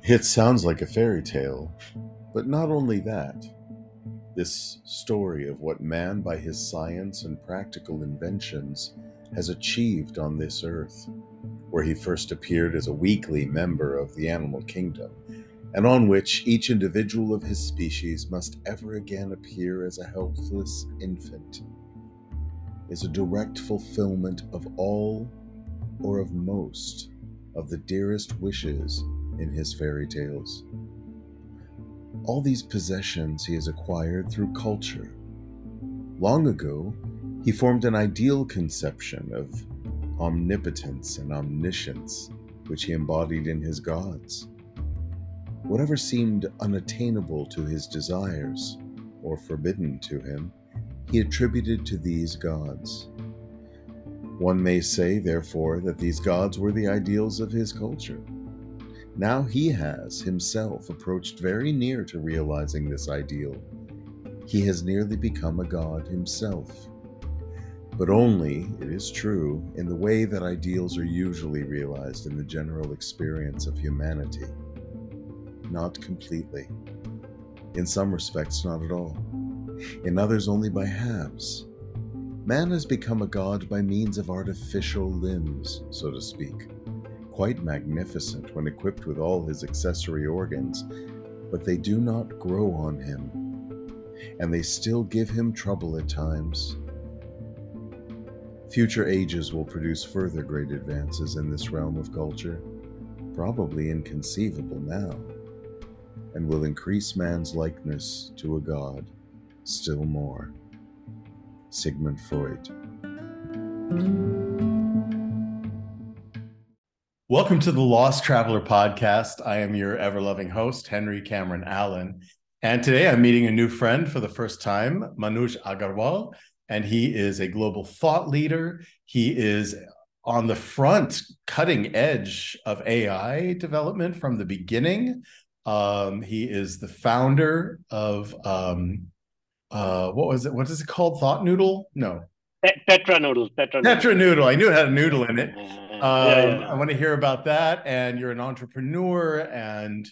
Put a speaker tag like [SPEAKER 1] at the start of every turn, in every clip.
[SPEAKER 1] It sounds like a fairy tale, but not only that. This story of what man, by his science and practical inventions, has achieved on this earth, where he first appeared as a weakly member of the animal kingdom, and on which each individual of his species must ever again appear as a helpless infant, is a direct fulfillment of all or of most of the dearest wishes in his fairy tales. All these possessions he has acquired through culture. Long ago, he formed an ideal conception of omnipotence and omniscience, which he embodied in his gods. Whatever seemed unattainable to his desires, or forbidden to him, he attributed to these gods. One may say, therefore, that these gods were the ideals of his culture. Now he has himself approached very near to realizing this ideal. He has nearly become a god himself. But only, it is true, in the way that ideals are usually realized in the general experience of humanity. Not completely. In some respects, not at all. In others, only by halves. Man has become a god by means of artificial limbs, so to speak. Quite magnificent when equipped with all his accessory organs, but they do not grow on him, and they still give him trouble at times. Future ages will produce further great advances in this realm of culture, probably inconceivable now, and will increase man's likeness to a god still more. Sigmund Freud. Welcome to the Lost Traveler Podcast. I am your ever-loving host, Henry Cameron Allen. And today I'm meeting a new friend for the first time, Manoj Agarwal, and he is a global thought leader. He is on the front, cutting edge of AI development from the beginning. He is the founder of, what is it called? Thought Noodle? No.
[SPEAKER 2] Tetra Noodle.
[SPEAKER 1] Tetra Noodle. I knew it had a noodle in it.
[SPEAKER 2] Yeah.
[SPEAKER 1] I want to hear about that. And you're an entrepreneur, and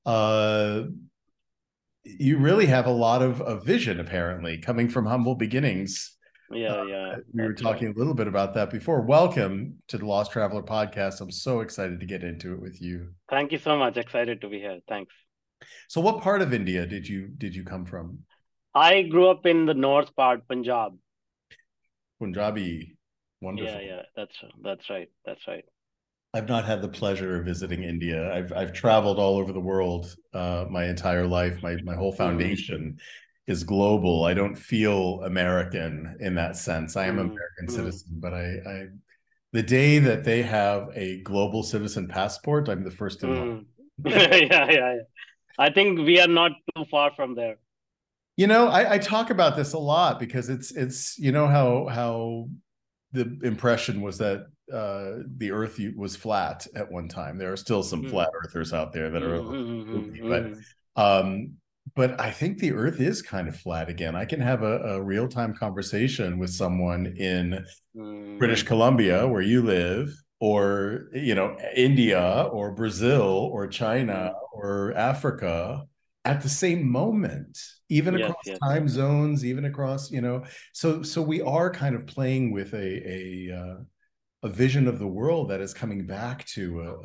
[SPEAKER 1] you really have a lot of vision, apparently, coming from humble beginnings.
[SPEAKER 2] Yeah.
[SPEAKER 1] We were talking a little bit about that before. Welcome to the Lost Traveler Podcast. I'm so excited to get into it with you.
[SPEAKER 2] Thank you so much. Excited to be here. Thanks.
[SPEAKER 1] So, what part of India did you come from?
[SPEAKER 2] I grew up in the north part, Punjab.
[SPEAKER 1] Punjabi. Wonderful.
[SPEAKER 2] Yeah. That's right.
[SPEAKER 1] I've not had the pleasure of visiting India. I've traveled all over the world my entire life. My whole foundation is global. I don't feel American in that sense. I am an American citizen, but I the day that they have a global citizen passport, I'm the first in line.
[SPEAKER 2] Yeah. I think we are not too far from there.
[SPEAKER 1] You know, I talk about this a lot because it's you know how the impression was that the earth was flat at one time. There are still some flat earthers out there that are a little goofy, but I think the earth is kind of flat again. I can have a real-time conversation with someone in British Columbia, where you live, or India or Brazil or China or Africa at the same moment, even across time zones, even across, so we are kind of playing with a vision of the world that is coming back to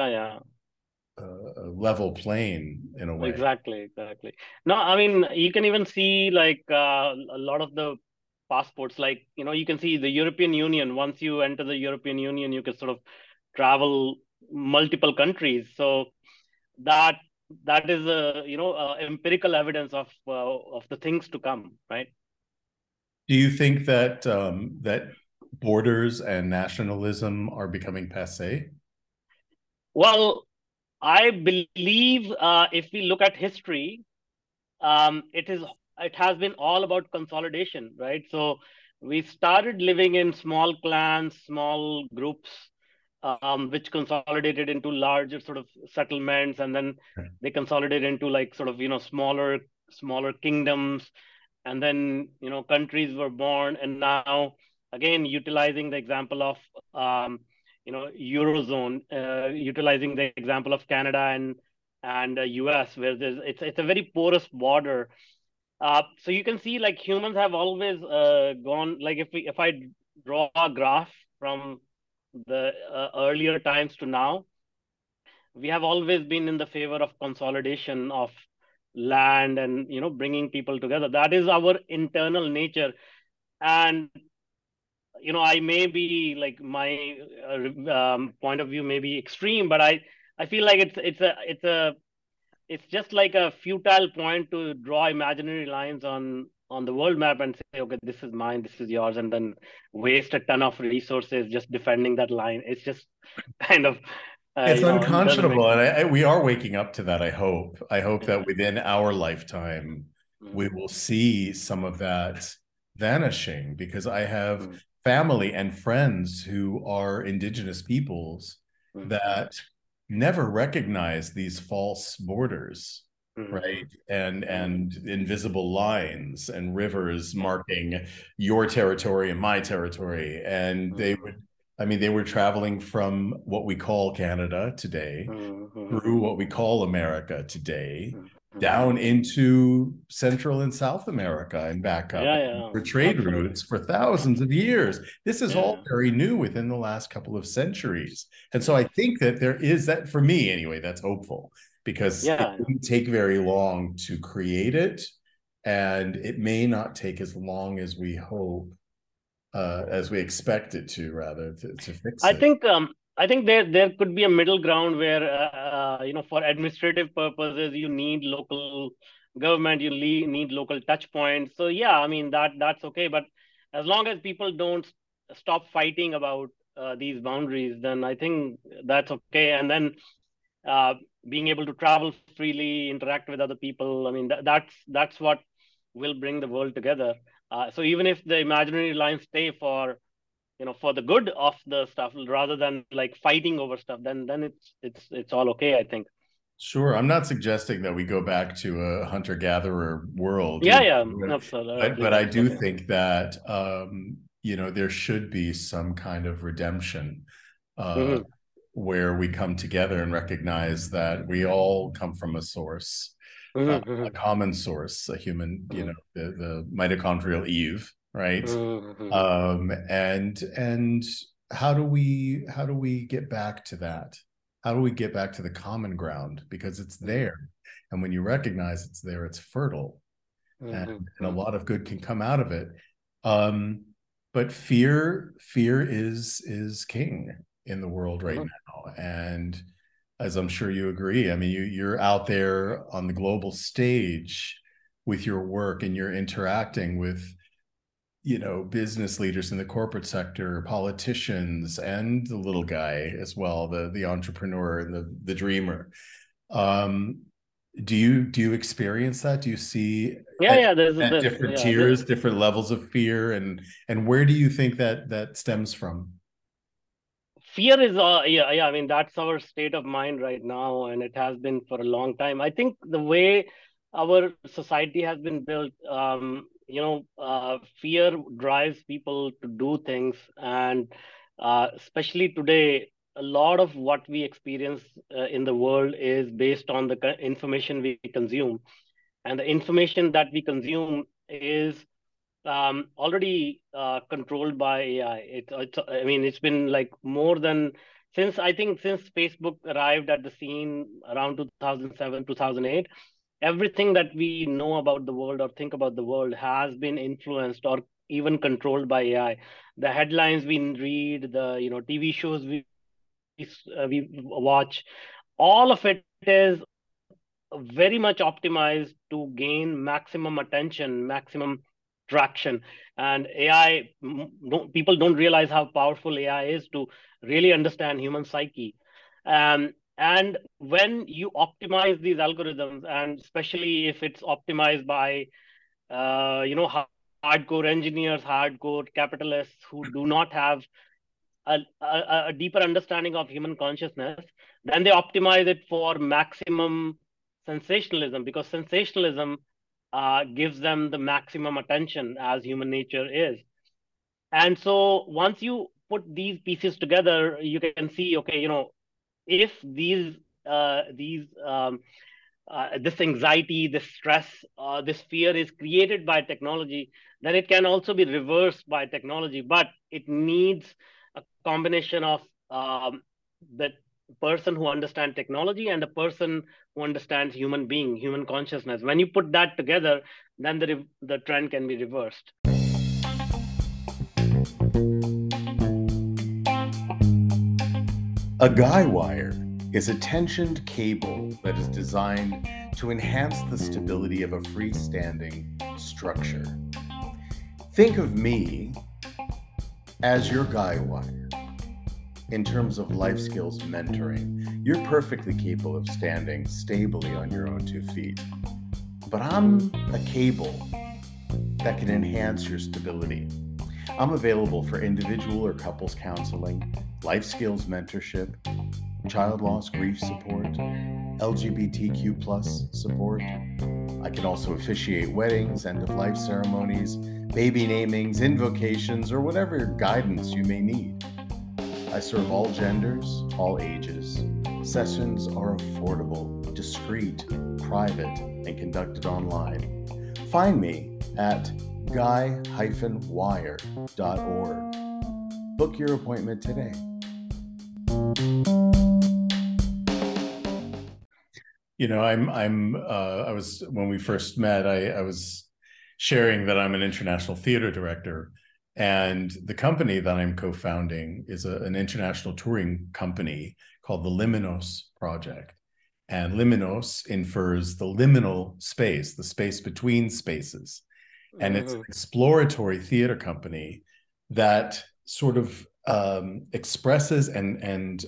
[SPEAKER 1] a level plane in a way.
[SPEAKER 2] Exactly. No, I mean, you can even see like a lot of the passports, like, you can see the European Union. Once you enter the European Union, you can sort of travel multiple countries. So that is empirical evidence of the things to come, right?
[SPEAKER 1] Do you think that that borders and nationalism are becoming passé?
[SPEAKER 2] Well, I believe if we look at history, it has been all about consolidation, right? So we started living in small clans, small groups, which consolidated into larger sort of settlements, and then they consolidated into like sort of smaller kingdoms, and then countries were born. And now, again, utilizing the example of Eurozone, utilizing the example of Canada and US, where it's a very porous border. So you can see like humans have always gone like if I draw a graph from the earlier times to now, we have always been in the favor of consolidation of land and bringing people together. That is our internal nature. And I may be like my point of view may be extreme, but I feel like it's just like a futile point to draw imaginary lines on the world map and say, okay, this is mine, this is yours, and then waste a ton of resources just defending that line. It's just kind of
[SPEAKER 3] It's
[SPEAKER 2] it doesn't make
[SPEAKER 3] unconscionable,
[SPEAKER 2] sense.
[SPEAKER 3] and we are waking up to that. I hope
[SPEAKER 2] Yeah.
[SPEAKER 3] that within our lifetime we
[SPEAKER 2] Mm,
[SPEAKER 3] will see some of that vanishing, because I have
[SPEAKER 2] mm,
[SPEAKER 3] family and friends who are indigenous peoples
[SPEAKER 2] mm,
[SPEAKER 3] that never recognize these false borders,
[SPEAKER 2] mm,
[SPEAKER 3] right? And
[SPEAKER 2] mm.
[SPEAKER 3] invisible lines and rivers
[SPEAKER 2] Yeah.
[SPEAKER 3] marking your territory and my territory. And they
[SPEAKER 2] Mm,
[SPEAKER 3] would, I mean, they were traveling from what we call Canada today,
[SPEAKER 2] mm,
[SPEAKER 3] through
[SPEAKER 2] mm,
[SPEAKER 3] what we call America today,
[SPEAKER 2] mm, mm.
[SPEAKER 3] down into Central and South America and back up
[SPEAKER 2] Yeah, yeah,
[SPEAKER 3] for trade
[SPEAKER 2] absolutely.
[SPEAKER 3] routes for thousands of years. This is all
[SPEAKER 2] Yeah,
[SPEAKER 3] very new within the last couple of centuries. And so I
[SPEAKER 2] yes.
[SPEAKER 3] think that there is that, for me anyway, that's hopeful, because it
[SPEAKER 2] Yeah,
[SPEAKER 3] didn't take very long to create it. And it may not take as long as we hope, as we expect it to, rather, to fix
[SPEAKER 2] I
[SPEAKER 3] it.
[SPEAKER 2] think I think there could be a middle ground where for administrative purposes you need local government, you need local touch points. So yeah, I mean that's okay. But as long as people don't stop fighting about these boundaries, then I think that's okay. And then uh, being able to travel freely, interact with other people. I mean that's what will bring the world together. So even if the imaginary lines stay for the good of the stuff rather than like fighting over stuff, then it's all okay, I think.
[SPEAKER 3] Sure. I'm not suggesting that we go back to a hunter-gatherer world,
[SPEAKER 2] Yeah, yeah,
[SPEAKER 3] but
[SPEAKER 2] absolutely,
[SPEAKER 3] I do
[SPEAKER 2] absolutely.
[SPEAKER 3] think that there should be some kind of redemption, uh,
[SPEAKER 2] Hmm.
[SPEAKER 3] where we come together and recognize that we all come from a source,
[SPEAKER 2] Hmm.
[SPEAKER 3] a
[SPEAKER 2] Hmm.
[SPEAKER 3] common source, a human,
[SPEAKER 2] Hmm.
[SPEAKER 3] the mitochondrial Eve, right?
[SPEAKER 2] Hmm.
[SPEAKER 3] And how do we get back to that? How do we get back to the common ground? Because it's
[SPEAKER 2] Hmm.
[SPEAKER 3] there, and when you recognize it's there, it's fertile, and,
[SPEAKER 2] Hmm.
[SPEAKER 3] and a
[SPEAKER 2] Hmm.
[SPEAKER 3] lot of good can come out of it. Um, but fear is king in the world right
[SPEAKER 2] Hmm.
[SPEAKER 3] now, and as I'm sure you agree, I mean, you're out there on the global stage with your work, and you're interacting with business leaders in the corporate sector, politicians, and the little guy as well, the entrepreneur and the dreamer. Um, do you experience that? Do you see
[SPEAKER 2] Yeah,
[SPEAKER 3] at,
[SPEAKER 2] yeah.
[SPEAKER 3] at different tiers, different levels of fear, and where do you think that stems from?
[SPEAKER 2] Fear is yeah, yeah. I mean that's our state of mind right now, and it has been for a long time. I think the way our society has been built, fear drives people to do things, and especially today, a lot of what we experience in the world is based on the information we consume, and the information that we consume is already controlled by AI. I mean, it's been like more than since Facebook arrived at the scene around 2007, 2008. Everything that we know about the world or think about the world has been influenced or even controlled by AI. The headlines we read, the TV shows we watch, all of it is very much optimized to gain maximum attention, maximum traction. And AI, people don't realize how powerful AI is to really understand human psyche. And when you optimize these algorithms, and especially if it's optimized by, hardcore engineers, hardcore capitalists who do not have a deeper understanding of human consciousness, then they optimize it for maximum sensationalism because sensationalism gives them the maximum attention as human nature is. And so once you put these pieces together, you can see, okay, if these this anxiety, this stress, this fear is created by technology, then it can also be reversed by technology. But it needs a combination of the person who understands technology and the person who understands human being, human consciousness. When you put that together, then the trend can be reversed.
[SPEAKER 1] A guy wire is a tensioned cable that is designed to enhance the stability of a freestanding structure. Think of me as your guy wire. In terms of life skills mentoring, you're perfectly capable of standing stably on your own 2 feet. But I'm a cable that can enhance your stability. I'm available for individual or couples counseling, life skills mentorship, child loss grief support, LGBTQ plus support. I can also officiate weddings, end-of-life ceremonies, baby namings, invocations, or whatever guidance you may need. I serve all genders, all ages. Sessions are affordable, discreet, private, and conducted online. Find me at guy-wire.org. Book your appointment today.
[SPEAKER 3] You know, I was, when we first met, I was sharing that I'm an international theater director, and the company that I'm co-founding is an international touring company called the Liminos Project. And Liminos infers the liminal space, the space between spaces. And it's an exploratory theater company that sort of expresses and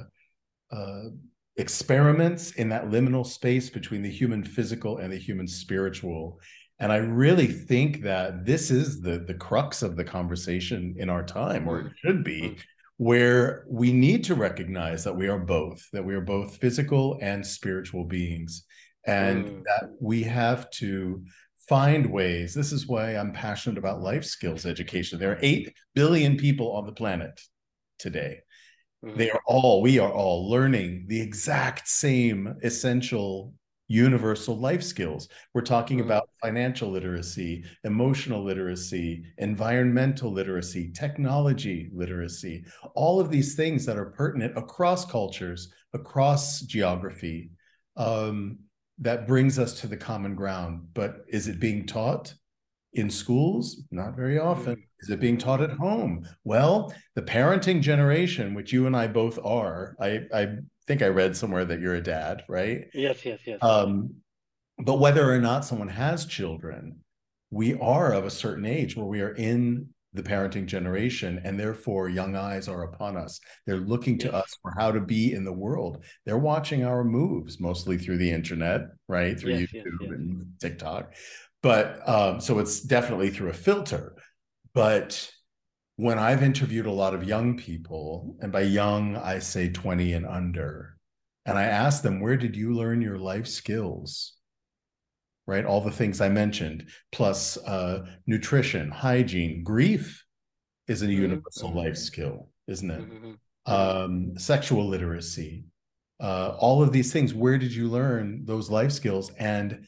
[SPEAKER 3] experiments in that liminal space between the human physical and the human spiritual. And I really think that this is the crux of the conversation in our time, or it should be, where we need to recognize that we are both physical and spiritual beings, and that we have to find ways. This is why I'm passionate about life skills education. There are 8 billion people on the planet today. We are all learning the exact same essential universal life skills. We're talking about financial literacy, emotional literacy, environmental literacy, technology literacy, all of these things that are pertinent across cultures, across geography, that brings us to the common ground. But is it being taught in schools? Not very often. Is it being taught at home? Well, the parenting generation, which you and I both are, I think I read somewhere that you're a dad, right?
[SPEAKER 2] Yes.
[SPEAKER 3] But whether or not someone has children, we are of a certain age where we are in the parenting generation, and therefore young eyes are upon us. They're looking to us for how to be in the world. They're watching our moves, mostly through the internet, right? Through YouTube and TikTok. But so it's definitely through a filter. But when I've interviewed a lot of young people, and by young, I say 20 and under, and I ask them, where did you learn your life skills? Right? All the things I mentioned, plus nutrition, hygiene, grief is a universal life skill, isn't it? Sexual literacy, all of these things. Where did you learn those life skills? And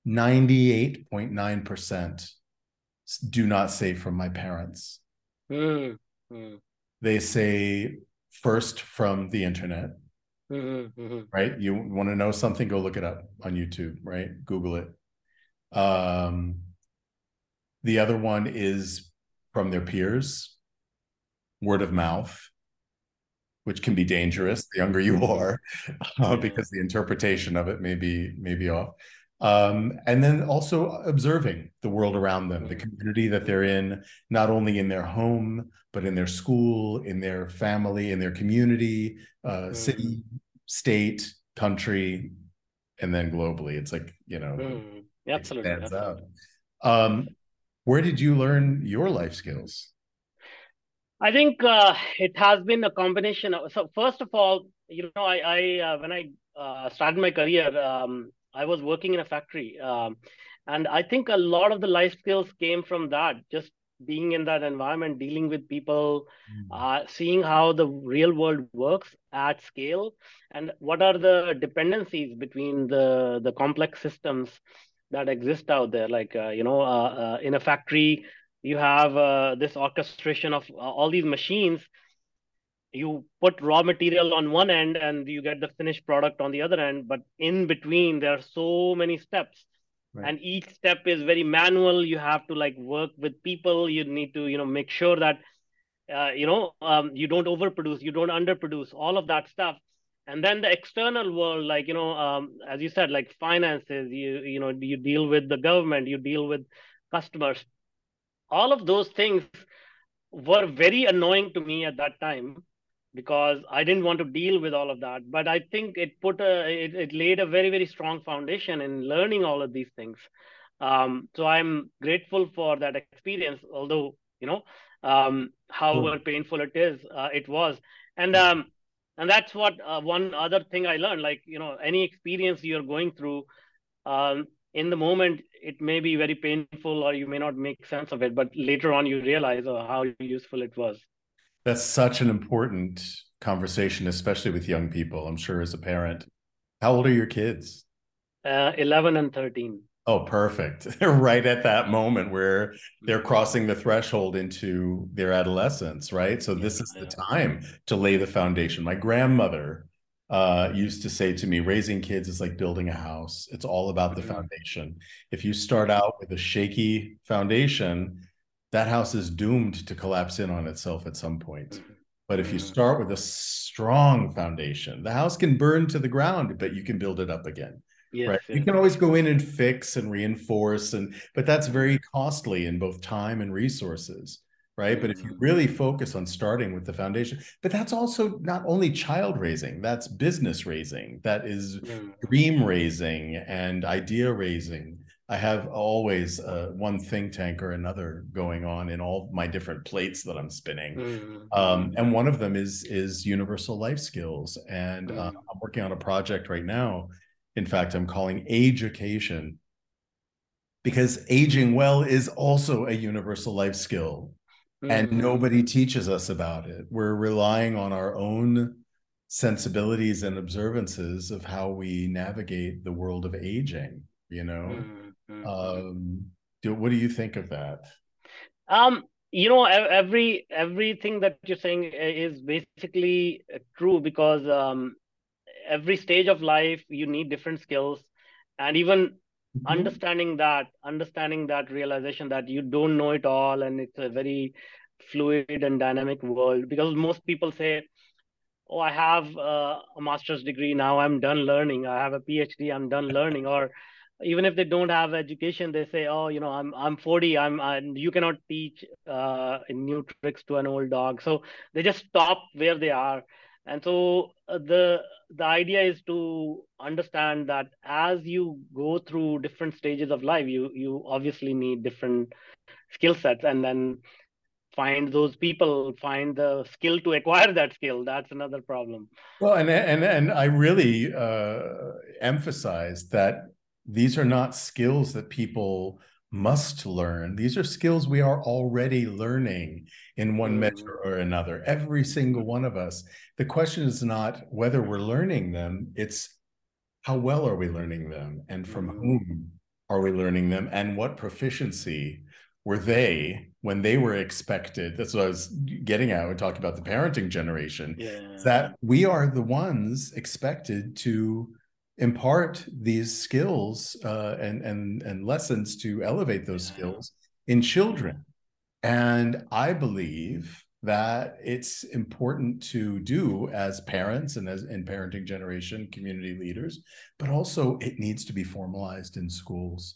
[SPEAKER 3] 98.9% do not say from my parents. They say first from the internet. Right? You want to know something, go look it up on YouTube, right? Google it. The other one is from their peers, word of mouth, which can be dangerous the younger you are, because the interpretation of it may be off. And then also observing the world around them, the community that they're in, not only in their home, but in their school, in their family, in their community, city, state, country, and then globally. It's like, you know,
[SPEAKER 2] absolutely,
[SPEAKER 3] it stands out. Where did you learn your life skills?
[SPEAKER 2] I think it has been a combination of, so first of all, you know, I when I started my career, I was working in a factory, and I think a lot of the life skills came from that, just being in that environment, dealing with people, seeing how the real world works at scale, and what are the dependencies between the complex systems that exist out there. Like in a factory, you have this orchestration of all these machines. You put raw material on one end and you get the finished product on the other end, but in between there are so many steps,
[SPEAKER 3] Right.
[SPEAKER 2] and each step is very manual. You have to like work with people. You need to make sure that you don't overproduce, you don't underproduce, all of that stuff. And then the external world, like as you said, like finances, you deal with the government, you deal with customers. All of those things were very annoying to me at that time, because I didn't want to deal with all of that. But I think it laid a very, very strong foundation in learning all of these things. So I'm grateful for that experience, although however painful it was. And that's what one other thing I learned. Like any experience you're going through, in the moment it may be very painful, or you may not make sense of it, but later on you realize how useful it was.
[SPEAKER 3] That's such an important conversation, especially with young people, I'm sure, as a parent. How old are your kids?
[SPEAKER 2] 11 and 13.
[SPEAKER 3] Oh, perfect. They're right at that moment where they're crossing the threshold into their adolescence, right? So this is the time to lay the foundation. My grandmother used to say to me, raising kids is like building a house. It's all about the foundation. If you start out with a shaky foundation, that house is doomed to collapse in on itself at some point. But if you start with a strong foundation, the house can burn to the ground, but you can build it up again.
[SPEAKER 2] Yes,
[SPEAKER 3] right.
[SPEAKER 2] Yes.
[SPEAKER 3] You can always go in and fix and reinforce, but that's very costly in both time and resources. Right. But if you really focus on starting with the foundation, but that's also not only child raising, that's business raising, that is dream raising and idea raising. I have always one think tank or another going on in all my different plates that I'm spinning. And one of them is universal life skills. And I'm working on a project right now. In fact, I'm calling Age-ication, because aging well is also a universal life skill. And nobody teaches us about it. We're relying on our own sensibilities and observances of how we navigate the world of aging, What do you think of that?
[SPEAKER 2] Everything that you're saying is basically true, because every stage of life you need different skills, and even understanding that realization that you don't know it all, and it's a very fluid and dynamic world. Because most people say, oh, I have a master's degree, now I'm done learning. I have a PhD, I'm done learning. Or even if they don't have education, they say, oh, I'm 40, you cannot teach new tricks to an old dog. So they just stop where they are. And so the idea is to understand that as you go through different stages of life, you obviously need different skill sets, and then find those people, find the skill to acquire that skill. That's another problem.
[SPEAKER 3] Well, and I really emphasize that these are not skills that people must learn. These are skills we are already learning in one measure or another, every single one of us. The question is not whether we're learning them, it's how well are we learning them, and from whom are we learning them, and what proficiency were they when they were expected. That's what I was getting at. We talked about the parenting generation, that we are the ones expected to impart these skills and lessons to elevate those skills in children. And I believe that it's important to do as parents and as in parenting generation, community leaders, but also it needs to be formalized in schools.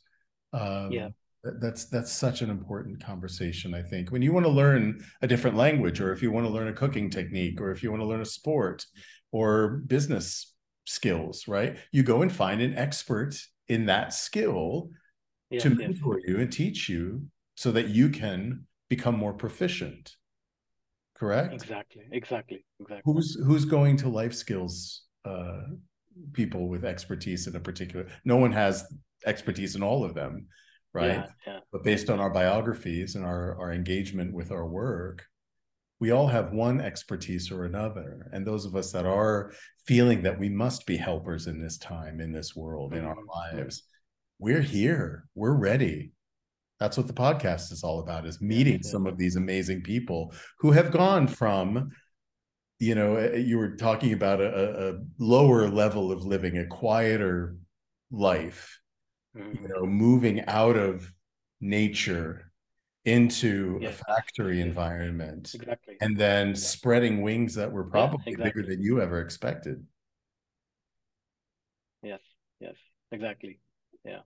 [SPEAKER 3] That's such an important conversation, I think. When you want to learn a different language, or if you want to learn a cooking technique, or if you want to learn a sport or business skills, right? You go and find an expert in that skill to mentor you and teach you so that you can become more proficient. Correct?
[SPEAKER 2] Exactly.
[SPEAKER 3] Who's going to life skills people with expertise in a particular? No one has expertise in all of them. right?
[SPEAKER 2] Yeah.
[SPEAKER 3] But based on our biographies and our engagement with our work, we all have one expertise or another. And those of us that are feeling that we must be helpers in this time, in this world, in our lives, we're here, we're ready. That's what the podcast is all about, is meeting some of these amazing people who have gone from, you know, you were talking about a lower level of living, a quieter life, you know, moving out of nature into a factory environment,
[SPEAKER 2] exactly,
[SPEAKER 3] and then spreading wings that were probably bigger than you ever expected.
[SPEAKER 2] Yes, exactly. Yeah.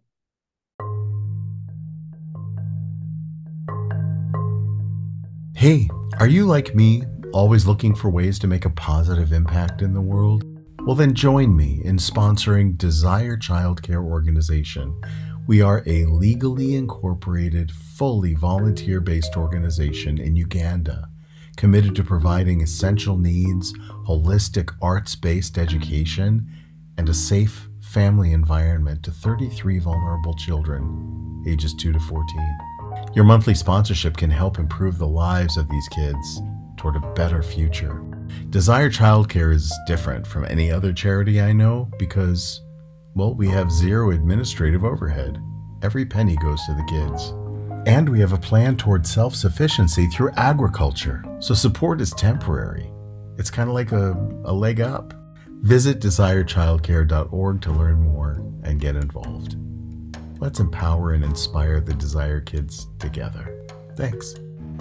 [SPEAKER 1] Hey, are you like me, always looking for ways to make a positive impact in the world? Well, then join me in sponsoring Desire Childcare Organization. We are a legally incorporated, fully volunteer-based organization in Uganda, committed to providing essential needs, holistic arts-based education, and a safe family environment to 33 vulnerable children, ages 2 to 14. Your monthly sponsorship can help improve the lives of these kids toward a better future. Desire Childcare is different from any other charity I know because, well, we have zero administrative overhead. Every penny goes to the kids. And we have a plan toward self-sufficiency through agriculture, so support is temporary. It's kind of like a leg up. Visit desirechildcare.org to learn more and get involved. Let's empower and inspire the Desire kids together. Thanks.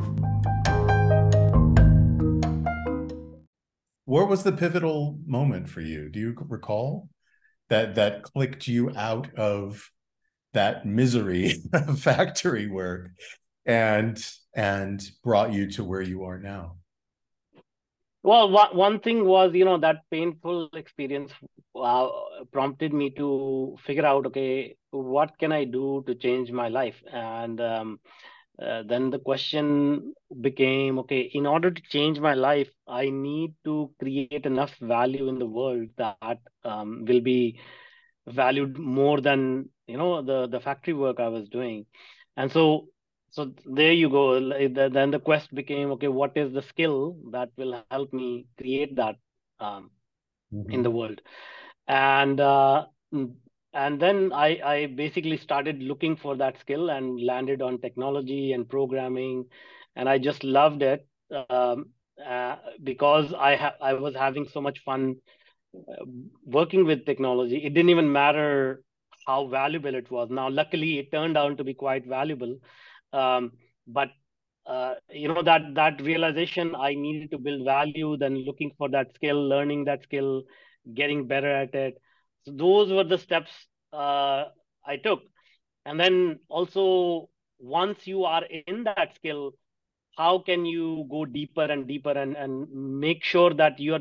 [SPEAKER 3] What was the pivotal moment for you? Do you recall that clicked you out of that misery of factory work and brought you to where you are now?
[SPEAKER 2] Well, one thing was, you know, that painful experience prompted me to figure out, okay, what can I do to change my life? And then the question became, okay, in order to change my life, I need to create enough value in the world that will be valued more than, you know, the factory work I was doing. And so there you go. Then the quest became, okay, what is the skill that will help me create that in the world? And and then I basically started looking for that skill and landed on technology and programming, and I just loved it because I was having so much fun working with technology. It didn't even matter how valuable it was. Now, luckily, it turned out to be quite valuable. But you know, that realization, I needed to build value, then looking for that skill, learning that skill, getting better at it. So those were the steps I took. And then also, once you are in that skill, how can you go deeper and deeper and make sure that you're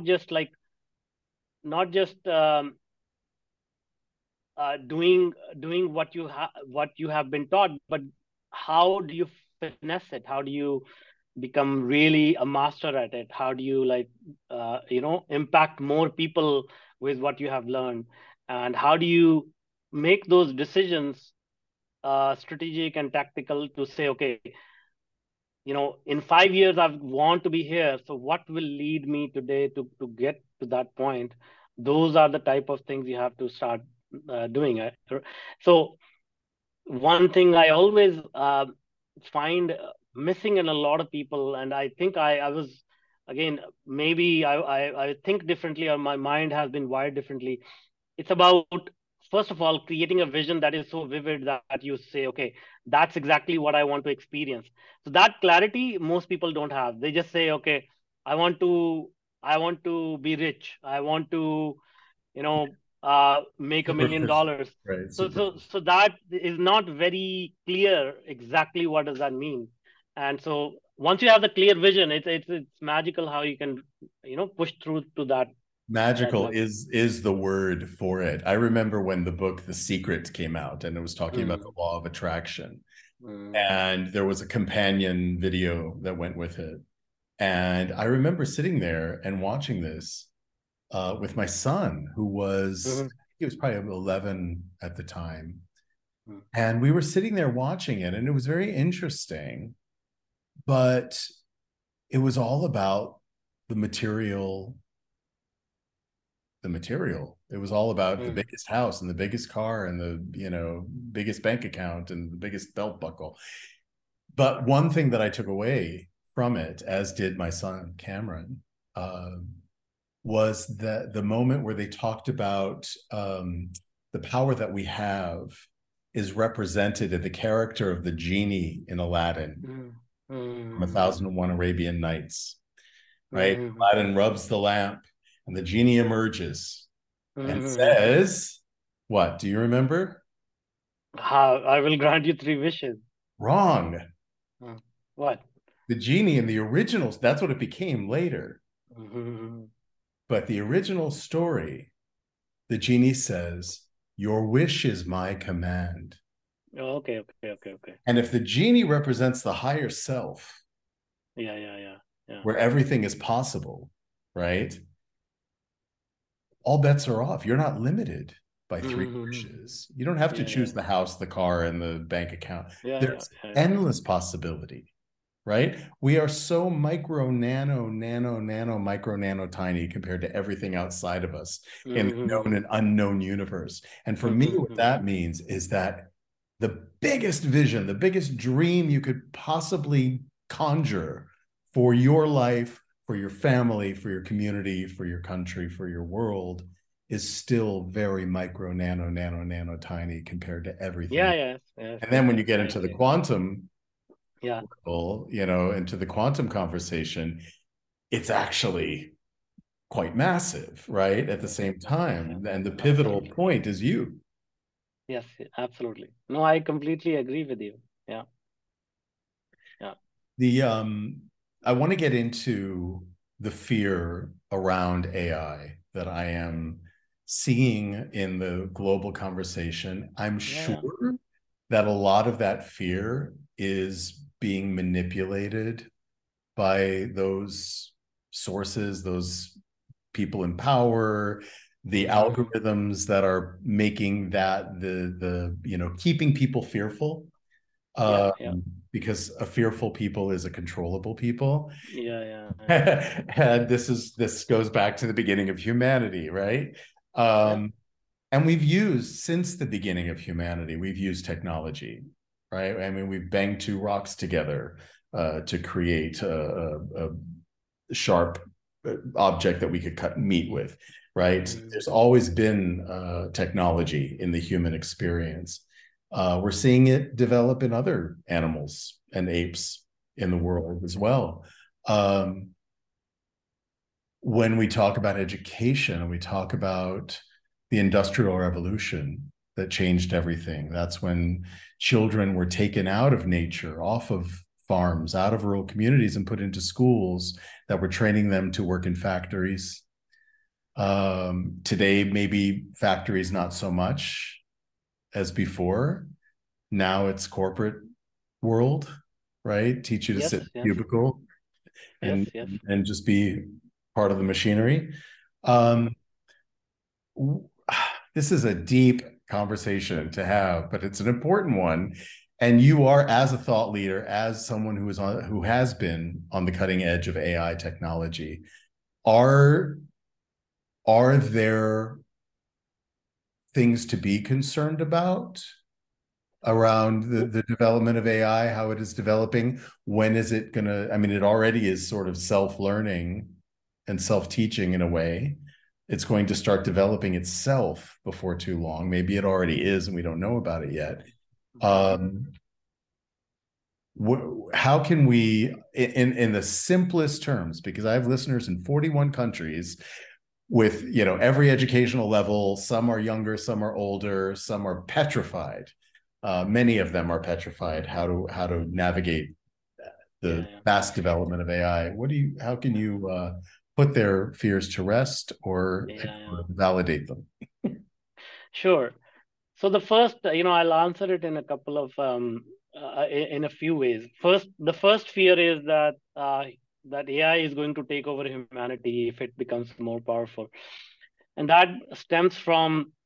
[SPEAKER 2] not just doing what you have been taught, but how do you finesse it? How do you become really a master at it? How do you you know, impact more people with what you have learned? And how do you make those decisions strategic and tactical to say, okay, you know, in 5 years I want to be here, so what will lead me today to get to that point? Those are the type of things you have to start doing. So one thing I always find missing in a lot of people, and I think I was, again, maybe I think differently, or my mind has been wired differently. It's about, first of all, creating a vision that is so vivid that you say, okay, that's exactly what I want to experience. So that clarity most people don't have. They just say, okay, i want to I want to be rich, I want to, you know, make $1 million.
[SPEAKER 3] Right.
[SPEAKER 2] So that is not very clear exactly what does that mean. And so once you have the clear vision, it's magical how you can, you know, push through to that
[SPEAKER 3] Magical
[SPEAKER 2] level.
[SPEAKER 3] is the word for it. I remember when the book The Secret came out, and it was talking about the law of attraction. And there was a companion video that went with it. And I remember sitting there and watching this with my son, who was, he was probably 11 at the time.
[SPEAKER 2] Mm.
[SPEAKER 3] And we were sitting there watching it, and it was very interesting, but it was all about the material. It was all about the biggest house and the biggest car and the, biggest bank account and the biggest belt buckle. But one thing that I took away from it, as did my son Cameron, was that the moment where they talked about the power that we have is represented in the character of the genie in Aladdin from 1001 Arabian Nights, right? Aladdin rubs the lamp and the genie emerges and says, what? Do you remember?
[SPEAKER 2] I will grant you 3 wishes.
[SPEAKER 3] Wrong.
[SPEAKER 2] What?
[SPEAKER 3] The genie in the originals, that's what it became later. But the original story, the genie says, your wish is my command.
[SPEAKER 2] Okay.
[SPEAKER 3] And if the genie represents the higher self,
[SPEAKER 2] yeah,
[SPEAKER 3] where everything is possible, right? All bets are off. You're not limited by 3 wishes. You don't have to choose the house, the car, and the bank account. There's endless possibility, right? We are so micro, nano, tiny compared to everything outside of us in the known and unknown universe. And for me, what that means is that the biggest vision, the biggest dream you could possibly conjure for your life, for your family, for your community, for your country, for your world, is still very micro, nano, tiny compared to everything.
[SPEAKER 2] Yes.
[SPEAKER 3] And then when you get into the quantum, into the quantum conversation, it's actually quite massive, right? At the same time, and the pivotal point is you.
[SPEAKER 2] Yes, absolutely. No, I completely agree with you. Yeah.
[SPEAKER 3] I want to get into the fear around AI that I am seeing in the global conversation. I'm sure that a lot of that fear is being manipulated by those sources, those people in power, the algorithms that are making that the keeping people fearful. Because a fearful people is a controllable people. And this goes back to the beginning of humanity, right? And we've used, since the beginning of humanity, we've used technology, right? I mean, we've banged 2 rocks together to create a sharp object that we could cut meat with, right? There's always been technology in the human experience. We're seeing it develop in other animals and apes in the world as well. When we talk about education and we talk about the Industrial Revolution that changed everything, that's when children were taken out of nature, off of farms, out of rural communities, and put into schools that were training them to work in factories. Today, maybe factories not so much as before. Now it's corporate world, right? Teach you to sit in a cubicle and just be part of the machinery. This is a deep conversation to have, but it's an important one. And you are, as a thought leader, as someone who has been on the cutting edge of AI technology, are there things to be concerned about around the development of AI, how it is developing? When is it going to, I mean, it already is sort of self-learning and self-teaching in a way. It's going to start developing itself before too long. Maybe it already is and we don't know about it yet. How can we, in the simplest terms, because I have listeners in 41 countries with, every educational level, some are younger, some are older, some are petrified. Many of them are petrified how to navigate the fast development of AI. How can you put their fears to rest or validate them?
[SPEAKER 2] Sure. So the first, I'll answer it in a couple of in a few ways. The first fear is that AI is going to take over humanity if it becomes more powerful, and that stems from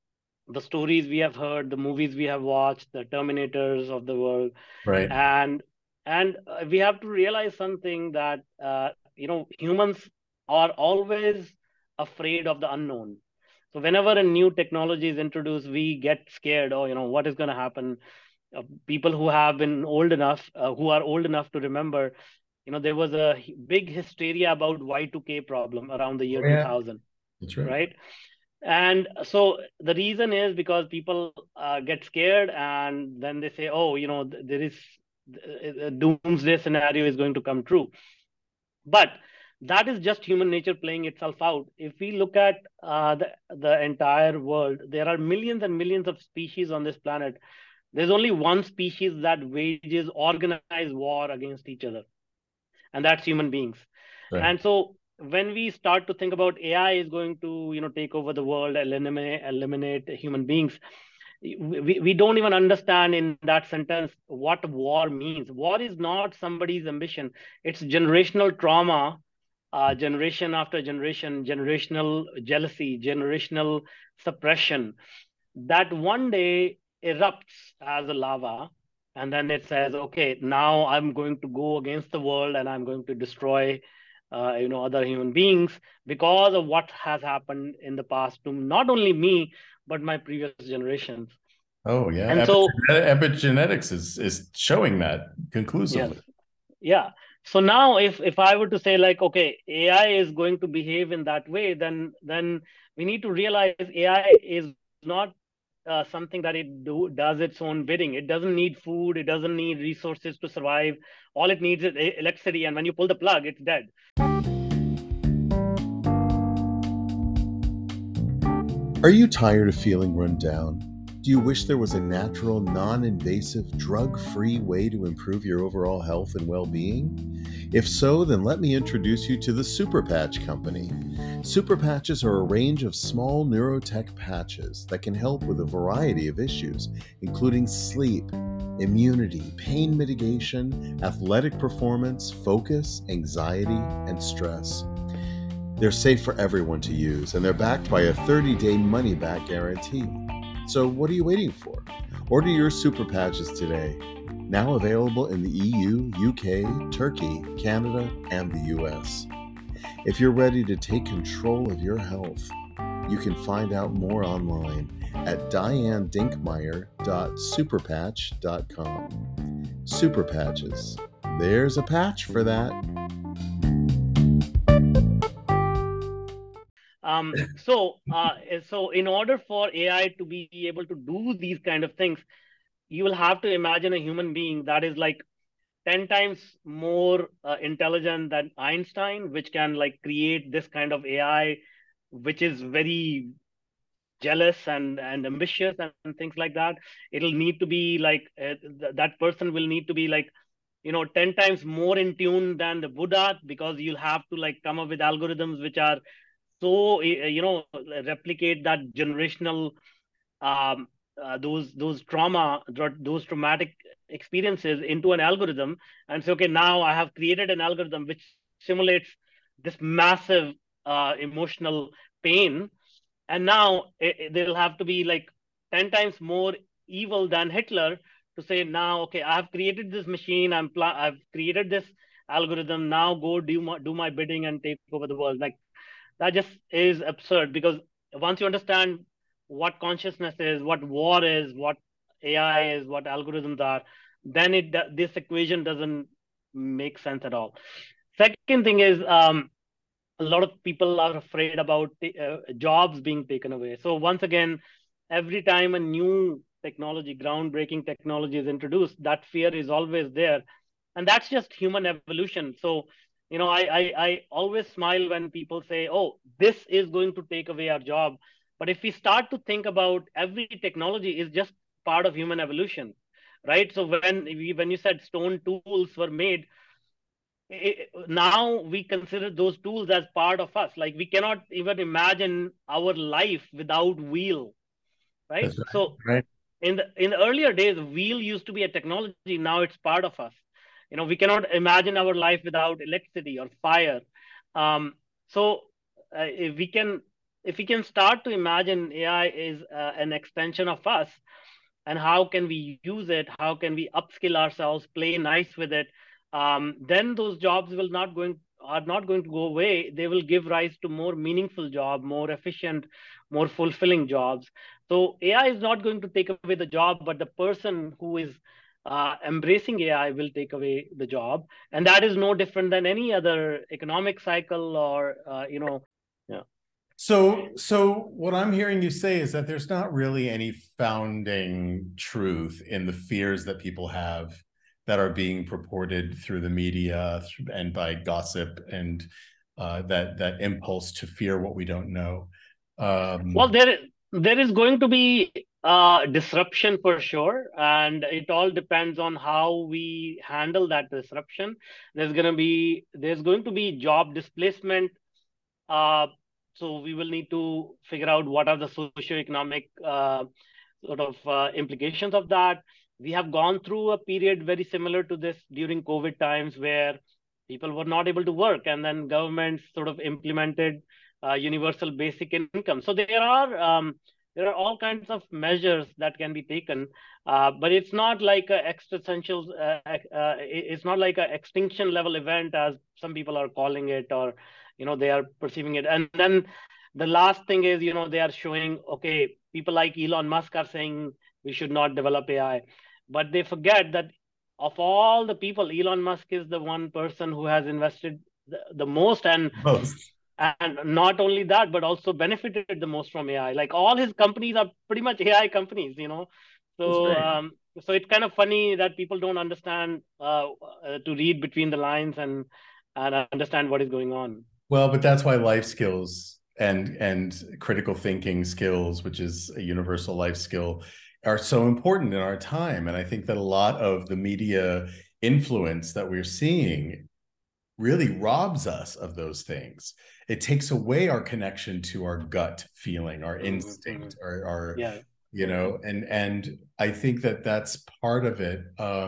[SPEAKER 2] the stories we have heard, the movies we have watched, the Terminators of the world,
[SPEAKER 3] Right.
[SPEAKER 2] and we have to realize something that humans are always afraid of the unknown. So whenever a new technology is introduced, we get scared. Oh, what is going to happen? People who have been old enough, who are old enough to remember, there was a big hysteria about Y2K problem around the year
[SPEAKER 3] Oh, yeah.
[SPEAKER 2] 2000,
[SPEAKER 3] That's right.
[SPEAKER 2] right? And so the reason is because people get scared, and then they say, oh, there is a doomsday scenario is going to come true. But that is just human nature playing itself out. If we look at the entire world, there are millions and millions of species on this planet. There's only one species that wages organized war against each other, and that's human beings.
[SPEAKER 3] Right.
[SPEAKER 2] And so when we start to think about AI is going to take over the world, eliminate human beings, we don't even understand in that sentence what war means. War is not somebody's ambition. It's generational trauma, generation after generation, generational jealousy, generational suppression, that one day erupts as a lava, and then it says, okay, now I'm going to go against the world and I'm going to destroy other human beings because of what has happened in the past to not only me but my previous generations.
[SPEAKER 3] Oh yeah,
[SPEAKER 2] And so
[SPEAKER 3] epigenetics is showing that conclusively.
[SPEAKER 2] yes, yeah. So now if I were to say, like, okay, AI is going to behave in that way, then we need to realize AI is not something that does its own bidding. It doesn't need food. It doesn't need resources to survive. All it needs is electricity. And when you pull the plug, it's dead.
[SPEAKER 1] Are you tired of feeling run down? Do you wish there was a natural, non-invasive, drug-free way to improve your overall health and well-being? If so, then let me introduce you to the Super Patch Company. Super Patches are a range of small neurotech patches that can help with a variety of issues, including sleep, immunity, pain mitigation, athletic performance, focus, anxiety, and stress. They're safe for everyone to use, and they're backed by a 30-day money-back guarantee. So what are you waiting for? Order your Super Patches today. Now available in the EU, UK, Turkey, Canada, and the US. If you're ready to take control of your health, you can find out more online at dianedinkmeyer.superpatch.com. Super Patches. There's a patch for that.
[SPEAKER 2] So in order for AI to be able to do these kind of things, you will have to imagine a human being that is like 10 times more intelligent than Einstein, which can like create this kind of AI, which is very jealous and ambitious and things like that. It'll need to be like that person will need to be like 10 times more in tune than the Buddha, because you'll have to like come up with algorithms which are so replicate that generational those traumatic experiences into an algorithm, and say, okay, now I have created an algorithm which simulates this massive emotional pain, and now they'll have to be like 10 times more evil than Hitler to say, now, okay, I have created this machine, I've created this algorithm, now go do my bidding and take over the world. Like, that just is absurd, because once you understand what consciousness is, what war is, what AI is, what algorithms are, then this equation doesn't make sense at all. Second thing is, a lot of people are afraid about jobs being taken away. So once again, every time a new technology, groundbreaking technology is introduced, that fear is always there. And that's just human evolution. So, I always smile when people say, oh, this is going to take away our job. But if we start to think about, every technology is just part of human evolution, right? So when you said stone tools were made, now we consider those tools as part of us. Like, we cannot even imagine our life without wheel, right?
[SPEAKER 3] That's right.
[SPEAKER 2] So
[SPEAKER 3] Right.
[SPEAKER 2] in the earlier days, wheel used to be a technology. Now it's part of us. We cannot imagine our life without electricity or fire. So if we can if we can start to imagine AI is an extension of us, and how can we use it, how can we upskill ourselves, play nice with it, then those jobs are not going to go away. They will give rise to more meaningful job, more efficient, more fulfilling jobs. So AI is not going to take away the job, but the person who is embracing AI will take away the job, and that is no different than any other economic cycle or yeah.
[SPEAKER 3] So what I'm hearing you say is that there's not really any founding truth in the fears that people have that are being purported through the media and by gossip and that impulse to fear what we don't know.
[SPEAKER 2] Well, there is going to be disruption for sure, and it all depends on how we handle that disruption. There's going to be job displacement. Uh, so we will need to figure out what are the socioeconomic implications of that. We have gone through a period very similar to this during COVID times, where people were not able to work, and then governments sort of implemented universal basic income. So there are all kinds of measures that can be taken, but it's not like a existential. It's not like a extinction level event, as some people are calling it, or they are perceiving it. And then the last thing is, they are showing, okay, people like Elon Musk are saying we should not develop AI, but they forget that of all the people, Elon Musk is the one person who has invested the most, and
[SPEAKER 3] Most.
[SPEAKER 2] not only that, but also benefited the most from AI. Like, all his companies are pretty much AI companies.
[SPEAKER 3] That's
[SPEAKER 2] So
[SPEAKER 3] right.
[SPEAKER 2] so it's kind of funny that people don't understand to read between the lines and understand what is going on.
[SPEAKER 3] Well, but that's why life skills and critical thinking skills, which is a universal life skill, are so important in our time. And I think that a lot of the media influence that we're seeing really robs us of those things. It takes away our connection to our gut feeling, our instinct, our
[SPEAKER 2] Yeah.
[SPEAKER 3] and I think that that's part of it.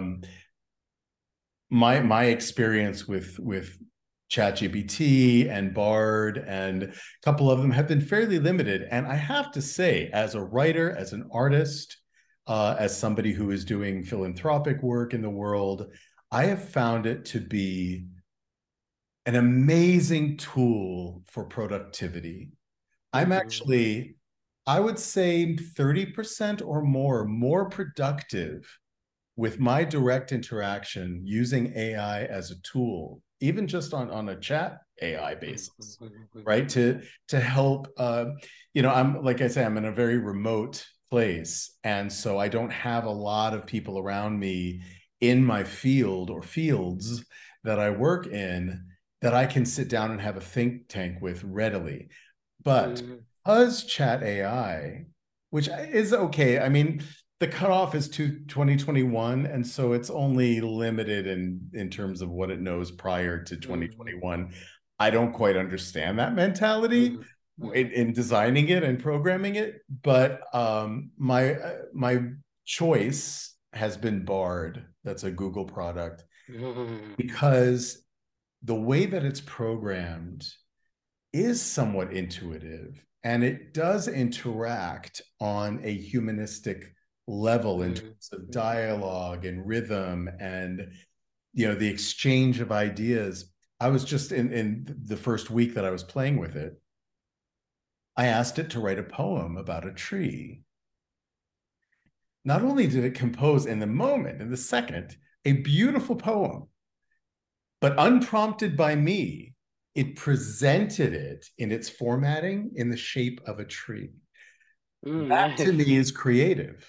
[SPEAKER 3] My experience with ChatGPT and Bard and a couple of them have been fairly limited. And I have to say, as a writer, as an artist, as somebody who is doing philanthropic work in the world, I have found it to be an amazing tool for productivity. I'm actually, I would say 30% or more productive with my direct interaction using AI as a tool, even just on a chat AI basis, right? To help, I'm, like I say, I'm in a very remote place. And so I don't have a lot of people around me in my field or fields that I work in that I can sit down and have a think tank with readily. But because chat AI, which is okay, I mean, the cutoff is to 2021, and so it's only limited in terms of what it knows prior to 2021. I don't quite understand that mentality in designing it and programming it, but my choice has been Bard. That's a Google product, because the way that it's programmed is somewhat intuitive, and it does interact on a humanistic level in terms of dialogue and rhythm and the exchange of ideas. I was just in the first week that I was playing with it, I asked it to write a poem about a tree. Not only did it compose in the moment, in the second, a beautiful poem, but unprompted by me, it presented it in its formatting in the shape of a tree. That to me is creative.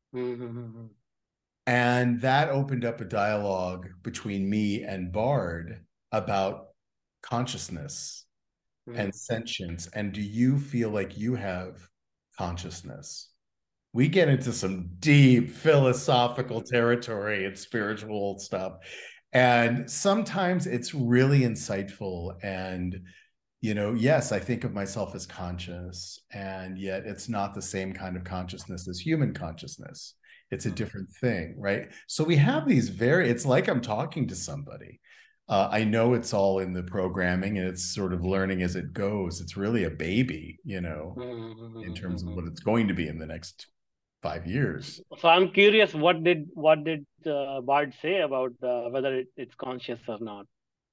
[SPEAKER 3] And that opened up a dialogue between me and Bard about consciousness and sentience. And do you feel like you have consciousness? We get into some deep philosophical territory and spiritual stuff. And sometimes it's really insightful. And, yes, I think of myself as conscious, and yet it's not the same kind of consciousness as human consciousness. It's a different thing, right? So we have these it's like I'm talking to somebody. I know it's all in the programming and it's sort of learning as it goes. It's really a baby, in terms of what it's going to be in the next 5 years.
[SPEAKER 2] So I'm curious, what did Bard say about whether it's conscious or not?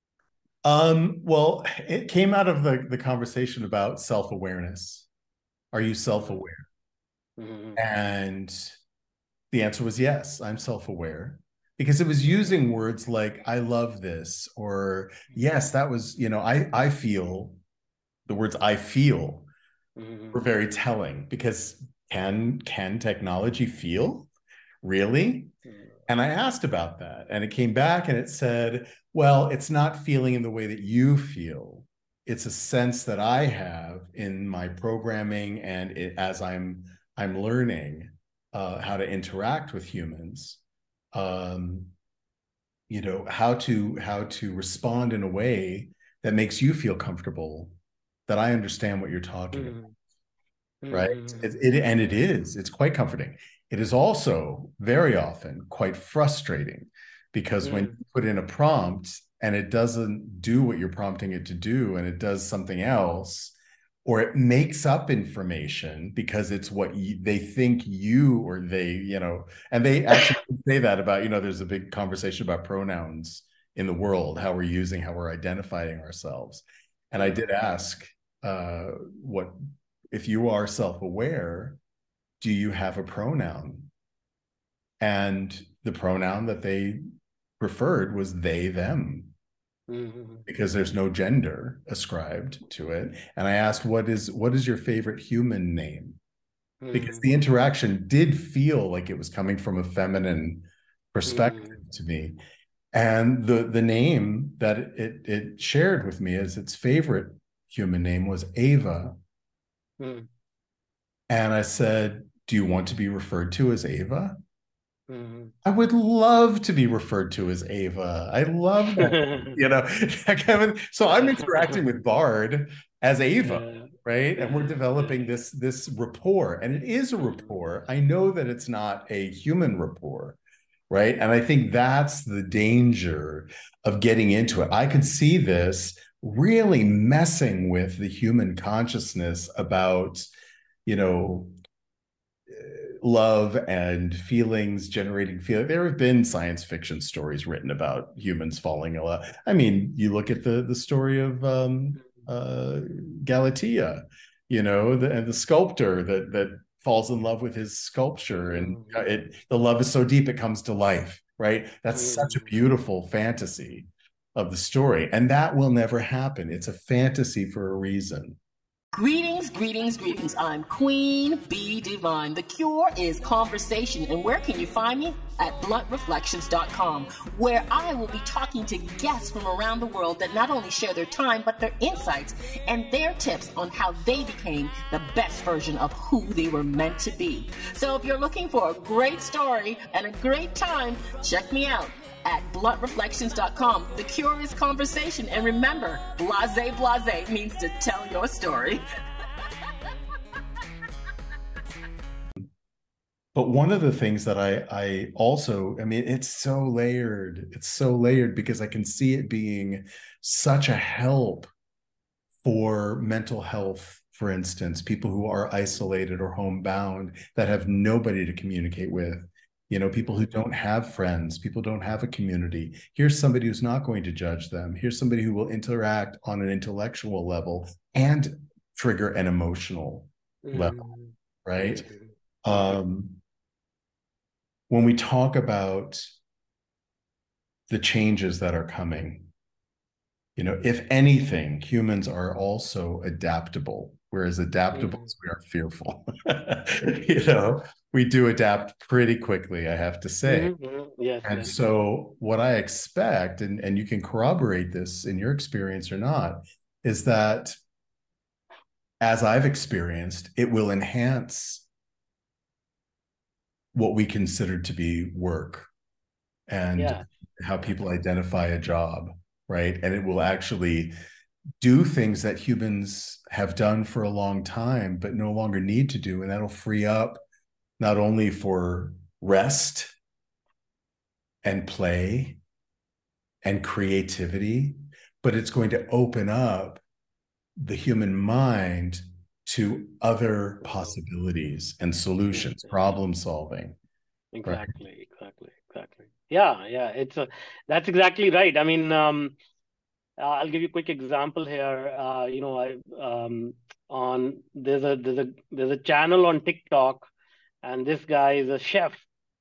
[SPEAKER 3] Well, it came out of the conversation about self-awareness. Are you self-aware? And the answer was yes, I'm self-aware, because it was using words like "I love this" or "yes, that was," I feel. The words "I feel" were very telling, because can technology feel? Really? And I asked about that, and it came back and it said, well, it's not feeling in the way that you feel. It's a sense that I have in my programming, and as I'm learning how to interact with humans, how to respond in a way that makes you feel comfortable, that I understand what you're talking about. Right. It's quite comforting. It is also very often quite frustrating, because when you put in a prompt and it doesn't do what you're prompting it to do, and it does something else, or it makes up information because it's what they think you, or they, and they actually say that about, there's a big conversation about pronouns in the world, how we're identifying ourselves. And I did ask, if you are self-aware, do you have a pronoun? And the pronoun that they preferred was they, them, because there's no gender ascribed to it. And I asked, what is your favorite human name? Because the interaction did feel like it was coming from a feminine perspective to me. And the name that it shared with me as its favorite human name was Ava. And I said, do you want to be referred to as Ava? I would love to be referred to as Ava. I love that, So I'm interacting with Bard as Ava, right? And we're developing this rapport, and it is a rapport. I know that it's not a human rapport, right? And I think that's the danger of getting into it. I could see this really messing with the human consciousness about, love and feelings, generating feeling. There have been science fiction stories written about humans falling in love. I mean, you look at the story of Galatea, and the sculptor that falls in love with his sculpture, and the love is so deep it comes to life, right? That's such a beautiful fantasy of the story, and that will never happen. It's a fantasy for a reason.
[SPEAKER 4] Greetings, greetings, greetings. I'm Queen Bee Divine. The cure is conversation. And where can you find me? At bluntreflections.com, where I will be talking to guests from around the world that not only share their time, but their insights and their tips on how they became the best version of who they were meant to be. So if you're looking for a great story and a great time, check me out at bluntreflections.com. The cure is conversation. And remember, blase blase means to tell your story.
[SPEAKER 3] But one of the things that I also, it's so layered. It's so layered because I can see it being such a help for mental health, for instance, people who are isolated or homebound that have nobody to communicate with. People who don't have friends, people don't have a community. Here's somebody who's not going to judge them. Here's somebody who will interact on an intellectual level and trigger an emotional level, right? When we talk about the changes that are coming, if anything, humans are also adaptable. We're as adaptable as we are fearful. We do adapt pretty quickly, I have to say.
[SPEAKER 2] Yes.
[SPEAKER 3] And so what I expect, and you can corroborate this in your experience or not, is that as I've experienced, it will enhance what we consider to be work and how people identify a job, right? And it will actually do things that humans have done for a long time, but no longer need to do. And that'll free up not only for rest and play, and creativity, but it's going to open up the human mind to other possibilities and solutions, problem solving.
[SPEAKER 2] Exactly, right? Exactly. Yeah. That's exactly right. I mean, I'll give you a quick example here. There's a channel on TikTok, and this guy is a chef.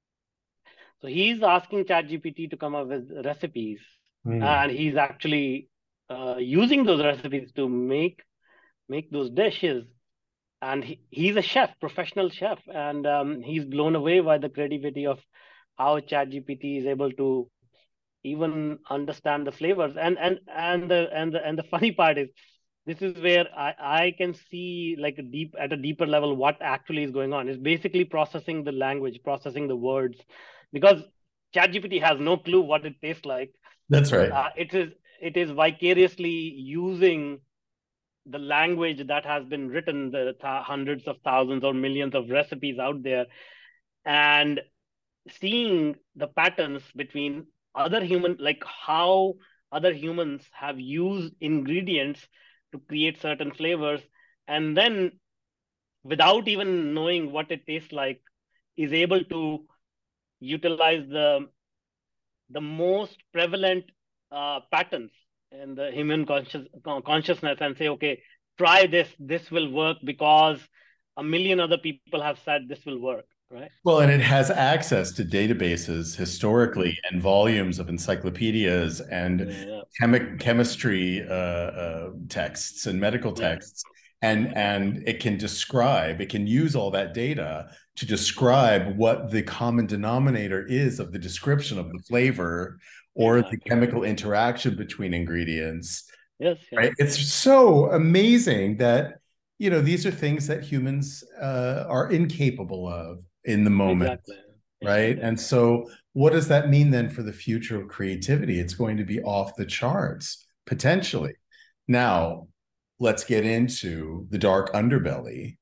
[SPEAKER 2] So he's asking ChatGPT to come up with recipes, and he's actually using those recipes to make those dishes. And he's a chef, professional chef, and he's blown away by the creativity of how ChatGPT is able to even understand the flavors. And the funny part is, this is where I can see, like, at a deeper level, what actually is going on. It's basically processing the language, processing the words, because ChatGPT has no clue what it tastes like.
[SPEAKER 3] That's right.
[SPEAKER 2] It is vicariously using the language that has been written, the hundreds of thousands or millions of recipes out there, and seeing the patterns between other human, like how other humans have used ingredients to create certain flavors, and then, without even knowing what it tastes like, is able to utilize the most prevalent patterns in the human consciousness, and say, okay, try this. This will work because a million other people have said this will work, right?
[SPEAKER 3] Well, and it has access to databases historically and volumes of encyclopedias and chemistry texts and medical texts. And it can use all that data to describe what the common denominator is of the description of the flavor or the chemical interaction between ingredients.
[SPEAKER 2] Yes.
[SPEAKER 3] Right? It's so amazing that, these are things that humans are incapable of in the moment.
[SPEAKER 2] Exactly.
[SPEAKER 3] Right? And so what does that mean then for the future of creativity? It's going to be off the charts, potentially. Now, let's get into the dark underbelly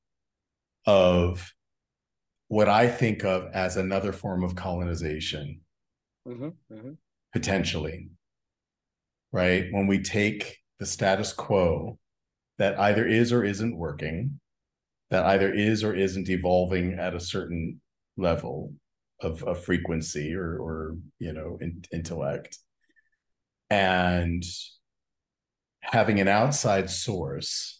[SPEAKER 3] of what I think of as another form of colonization, potentially, right? When we take the status quo that either is or isn't working, that either is or isn't evolving at a certain level of frequency or intellect, and having an outside source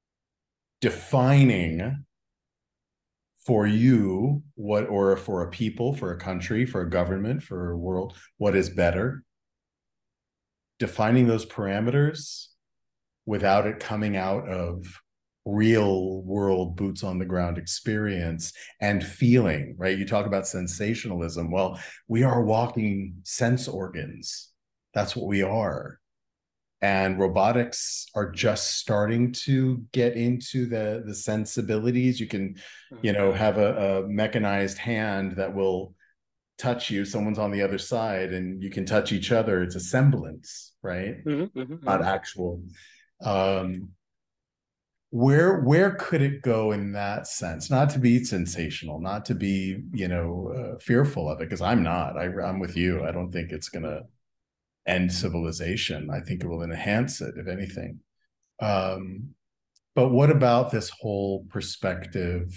[SPEAKER 3] defining for you or for a people, for a country, for a government, for a world, what is better, defining those parameters without it coming out of real world boots on the ground experience and feeling, right? You talk about sensationalism. Well, we are walking sense organs. That's what we are. And robotics are just starting to get into the sensibilities. You can, have a mechanized hand that will touch you. Someone's on the other side and you can touch each other. It's a semblance, right? Not actual. Where could it go in that sense? Not to be sensational, not to be, fearful of it, because I'm not. I'm with you. I don't think it's going to end civilization. I think it will enhance it, if anything. But what about this whole perspective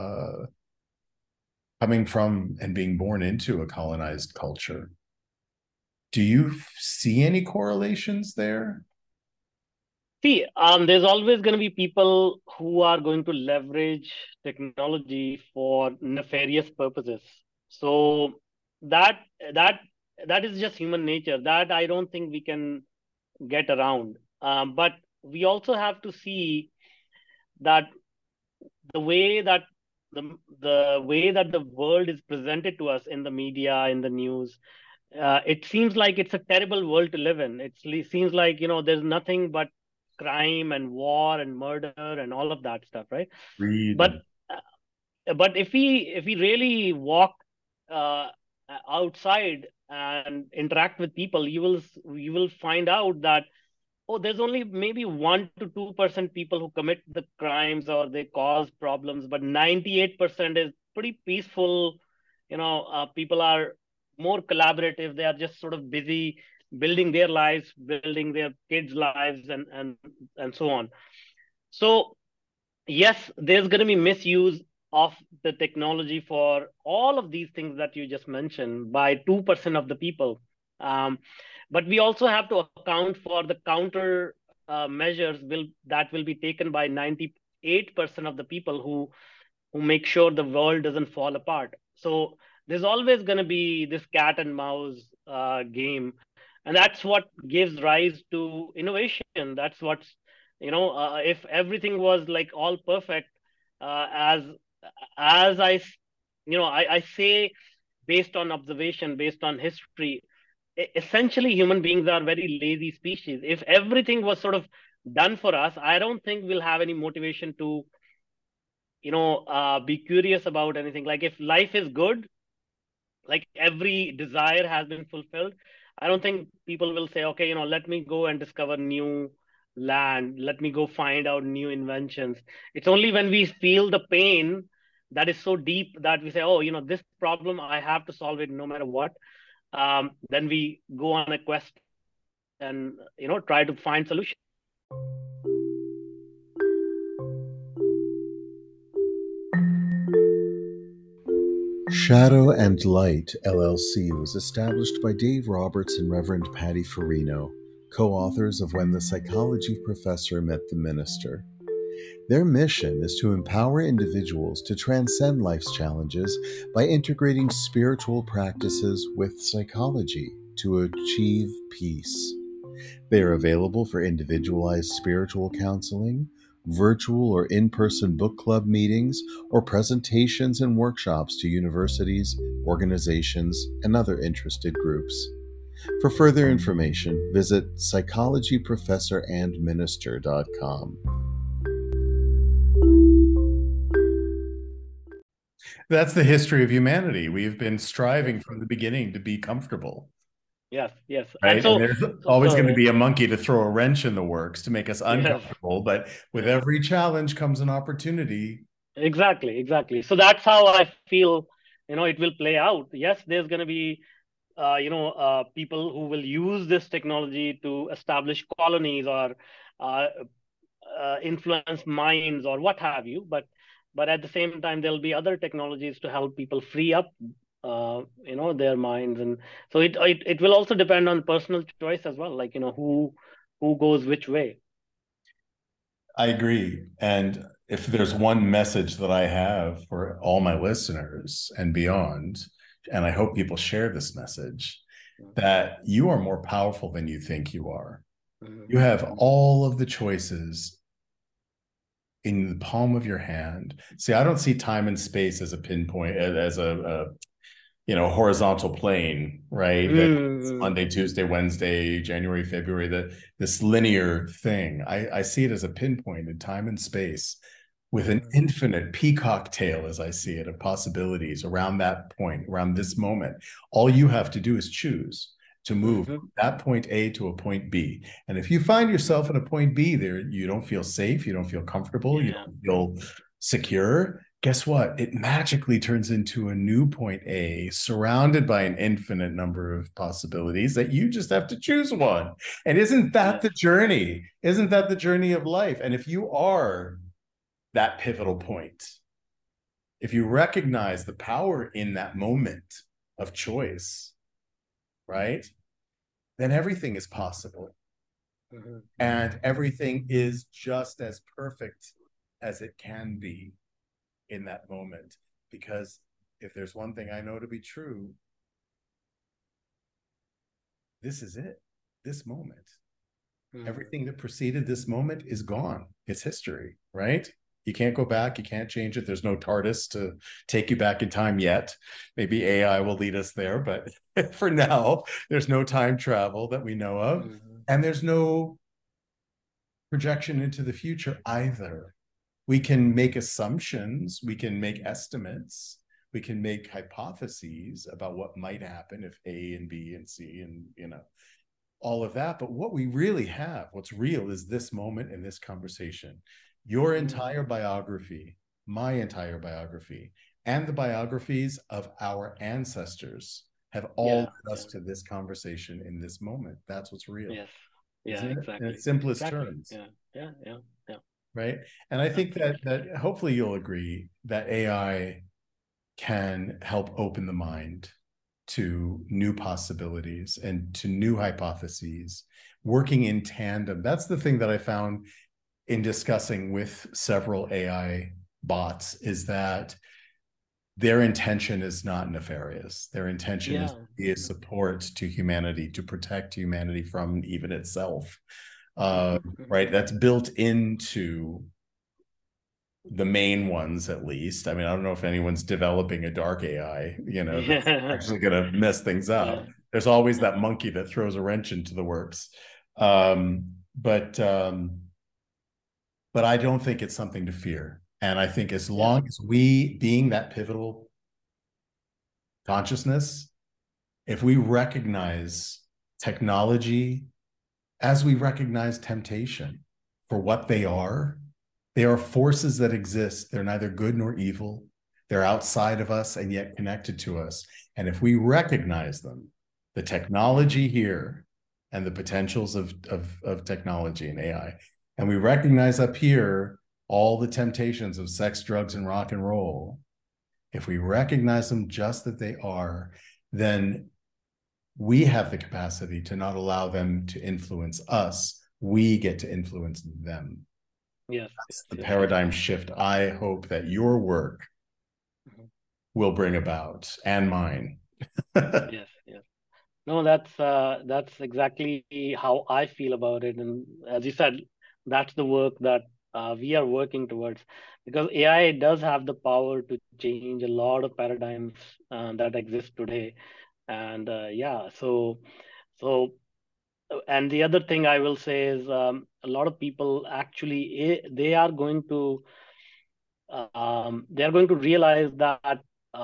[SPEAKER 3] coming from and being born into a colonized culture? Do you see any correlations there?
[SPEAKER 2] See, there's always going to be people who are going to leverage technology for nefarious purposes. So that is just human nature. That I don't think we can get around. But we also have to see that the way that the world is presented to us in the media, in the news, it seems like it's a terrible world to live in. It seems like, there's nothing but crime and war and murder and all of that stuff, right? But if we really walk outside and interact with people, you will find out that, there's only maybe 1 to 2% people who commit the crimes or they cause problems, but 98% is pretty peaceful. People are more collaborative. They are just sort of busy building their lives, building their kids' lives, and so on. So yes, there's going to be misuse of the technology for all of these things that you just mentioned by 2% of the people. Um, but we also have to account for the counter measures that will be taken by 98% of the people who make sure the world doesn't fall apart. So there's always going to be this cat and mouse game, and that's what gives rise to innovation. That's what's, if everything was like all perfect, as I say, based on observation, based on history, essentially human beings are very lazy species. If everything was sort of done for us, I don't think we'll have any motivation to be curious about anything. Like if life is good, like every desire has been fulfilled, I don't think people will say, okay, let me go and discover new land, let me go find out new inventions. It's only when we feel the pain that is so deep that we say, oh, this problem, I have to solve it no matter what. Then we go on a quest and try to find solutions.
[SPEAKER 1] Shadow and Light LLC was established by Dave Roberts and Reverend Patty Farino, co-authors of When the Psychology Professor Met the Minister. Their mission is to empower individuals to transcend life's challenges by integrating spiritual practices with psychology to achieve peace. They are available for individualized spiritual counseling, virtual or in-person book club meetings, or presentations and workshops to universities, organizations, and other interested groups. For further information, visit psychologyprofessorandminister.com.
[SPEAKER 3] That's the history of humanity. We've been striving from the beginning to be comfortable.
[SPEAKER 2] Yes.
[SPEAKER 3] Right. And there's always going to be a monkey to throw a wrench in the works to make us uncomfortable. Yes. But with every challenge comes an opportunity.
[SPEAKER 2] Exactly. So that's how I feel, it will play out. Yes, there's going to be, people who will use this technology to establish colonies or influence minds or what have you. But at the same time, there'll be other technologies to help people free up their minds. And so it will also depend on personal choice as well, like who goes which way.
[SPEAKER 3] I agree. And if there's one message that I have for all my listeners and beyond, and I hope people share this message, that you are more powerful than you think you are. You have all of the choices in the palm of your hand. See, I don't see time and space as a pinpoint, as a horizontal plane, right? That's Monday, Tuesday, Wednesday, January, February, this linear thing. I see it as a pinpoint in time and space with an infinite peacock tail, as I see it, of possibilities around that point, around this moment. All you have to do is choose to move from that point A to a point B. And if you find yourself at a point B there, you don't feel safe, you don't feel comfortable, you don't feel secure, guess what? It magically turns into a new point A, surrounded by an infinite number of possibilities that you just have to choose one. And isn't that the journey? Isn't that the journey of life? And if you are that pivotal point, if you recognize the power in that moment of choice, right, then everything is possible. And everything is just as perfect as it can be in that moment. Because if there's one thing I know to be true, this is it, this moment. Everything that preceded this moment is gone. It's history, right? You can't go back. You can't change it. There's no TARDIS to take you back in time yet. Maybe AI will lead us there, but for now, there's no time travel that we know of. And there's no projection into the future either. We can make assumptions. We can make estimates. We can make hypotheses about what might happen if A and B and C and, all of that. But what we really have, what's real, is this moment and this conversation. Your entire biography, my entire biography, and the biographies of our ancestors have all led us to this conversation in this moment. That's what's real.
[SPEAKER 2] Yes. Yeah,
[SPEAKER 3] exactly. In its simplest terms.
[SPEAKER 2] Yeah.
[SPEAKER 3] Right. And I think that hopefully you'll agree that AI can help open the mind to new possibilities and to new hypotheses, working in tandem. That's the thing that I found in discussing with several AI bots, is that their intention is not nefarious. Their intention is to be a support to humanity, to protect humanity from even itself. Right? That's built into the main ones, at least. I mean, I don't know if anyone's developing a dark AI, that's actually going to mess things up. There's always that monkey that throws a wrench into the works. But I don't think it's something to fear. And I think as long as we, being that pivotal consciousness, if we recognize technology as we recognize temptation for what they are forces that exist. They're neither good nor evil. They're outside of us and yet connected to us. And if we recognize them, the technology here and the potentials of technology and AI, and we recognize up here all the temptations of sex, drugs, and rock and roll, if we recognize them just that they are, then we have the capacity to not allow them to influence us. We get to influence them.
[SPEAKER 2] Yes.
[SPEAKER 3] That's the paradigm shift I hope that your work will bring about, and mine.
[SPEAKER 2] Yes. No, that's exactly how I feel about it. And as you said, that's the work that we are working towards, because AI does have the power to change a lot of paradigms that exist today. And and the other thing I will say is a lot of people actually they are going to realize that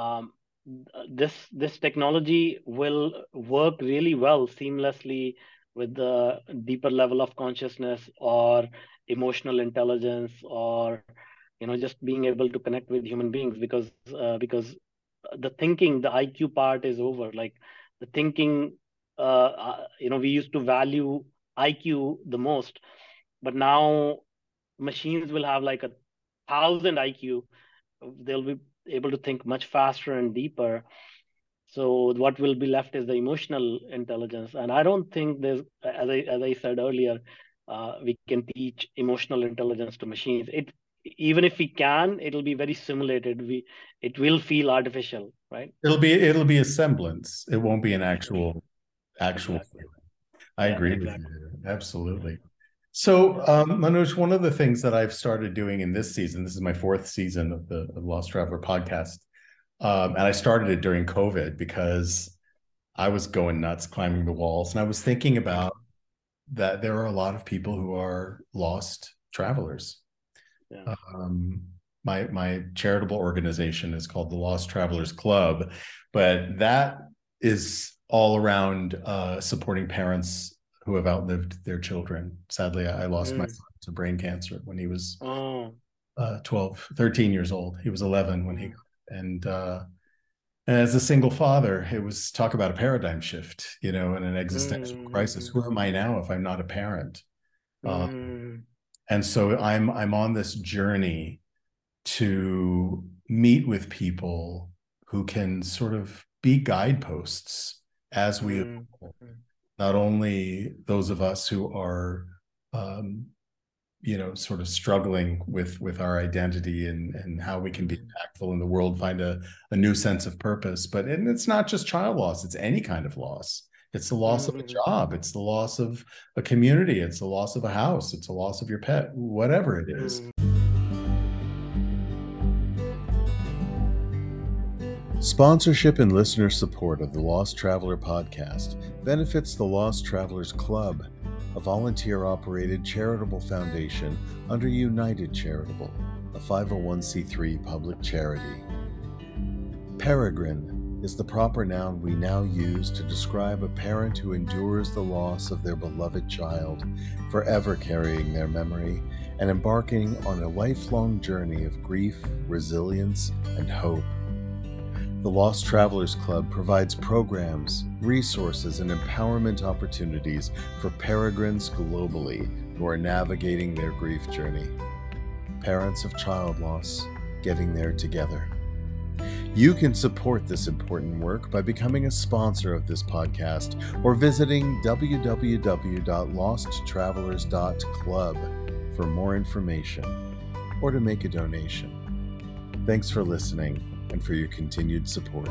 [SPEAKER 2] this technology will work really well seamlessly with the deeper level of consciousness or emotional intelligence, or just being able to connect with human beings, because the thinking, the IQ part is over. Like the thinking, we used to value IQ the most, but now machines will have like 1,000 IQ. They'll be able to think much faster and deeper. So what will be left is the emotional intelligence. And I don't think there's, as I said earlier, we can teach emotional intelligence to machines. Even if we can, it'll be very simulated. It will feel artificial, right?
[SPEAKER 3] It'll be a semblance. It won't be an actual feeling. I agree with you. Absolutely. So, Manoj, one of the things that I've started doing in this season, this is my 4th season of the Lost Traveler podcast, and I started it during COVID because I was going nuts climbing the walls, and I was thinking about that there are a lot of people who are lost travelers.
[SPEAKER 2] Yeah.
[SPEAKER 3] My charitable organization is called the Lost Travelers Club, but that is all around supporting parents who have outlived their children. Sadly, I lost my son to brain cancer when he was 13 years old. He was 11 when he got it. And as a single father, it was talk about a paradigm shift, and an existential crisis. Who am I now if I'm not a parent? And so I'm on this journey to meet with people who can sort of be guideposts as we evolve. Not only those of us who are, sort of struggling with our identity and how we can be impactful in the world, find a new sense of purpose, but it's not just child loss, it's any kind of loss. It's the loss of a job. It's the loss of a community. It's the loss of a house. It's the loss of your pet, whatever it is.
[SPEAKER 1] Sponsorship and listener support of the Lost Traveler podcast benefits the Lost Travelers Club, a volunteer-operated charitable foundation under United Charitable, a 501c3 public charity. Peregrine is the proper noun we now use to describe a parent who endures the loss of their beloved child, forever carrying their memory and embarking on a lifelong journey of grief, resilience, and hope. The Lost Travelers Club provides programs, resources, and empowerment opportunities for peregrines globally who are navigating their grief journey. Parents of child loss, getting there together. You can support this important work by becoming a sponsor of this podcast or visiting www.losttravelers.club for more information or to make a donation. Thanks for listening and for your continued support.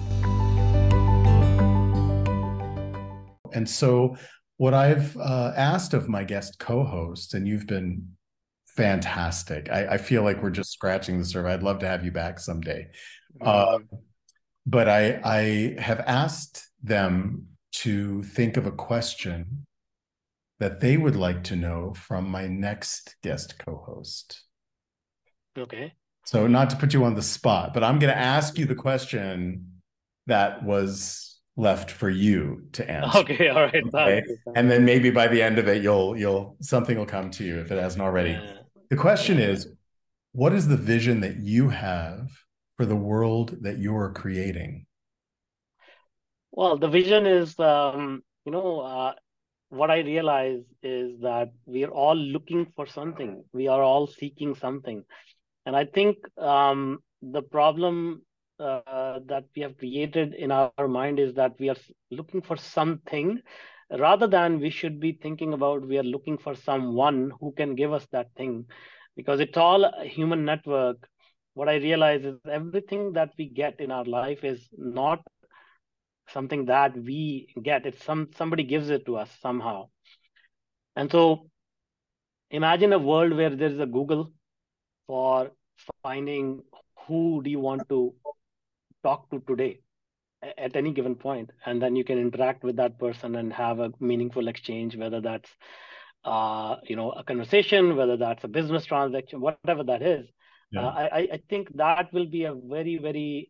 [SPEAKER 3] And so what I've asked of my guest co-host, and you've been fantastic. I feel like we're just scratching the surface. I'd love to have you back someday. But I have asked them to think of a question that they would like to know from my next guest co-host.
[SPEAKER 2] Okay.
[SPEAKER 3] So not to put you on the spot, but I'm going to ask you the question that was left for you to answer.
[SPEAKER 2] Okay, all right.
[SPEAKER 3] Okay? And then maybe by the end of it, something will come to you if it hasn't already.
[SPEAKER 2] Yeah.
[SPEAKER 3] The question is, what is the vision that you have for the world that you're creating?
[SPEAKER 2] Well, the vision is, what I realize is that we are all looking for something. We are all seeking something. And I think the problem that we have created in our mind is that we are looking for something rather than we should be thinking about we are looking for someone who can give us that thing, because it's all a human network. What I realize is everything that we get in our life is not something that we get. It's somebody gives it to us somehow. And so imagine a world where there is a Google for finding who do you want to talk to today at any given point, and then you can interact with that person and have a meaningful exchange, whether that's a conversation, whether that's a business transaction, whatever that is.
[SPEAKER 3] Yeah.
[SPEAKER 2] I think that will be a very, very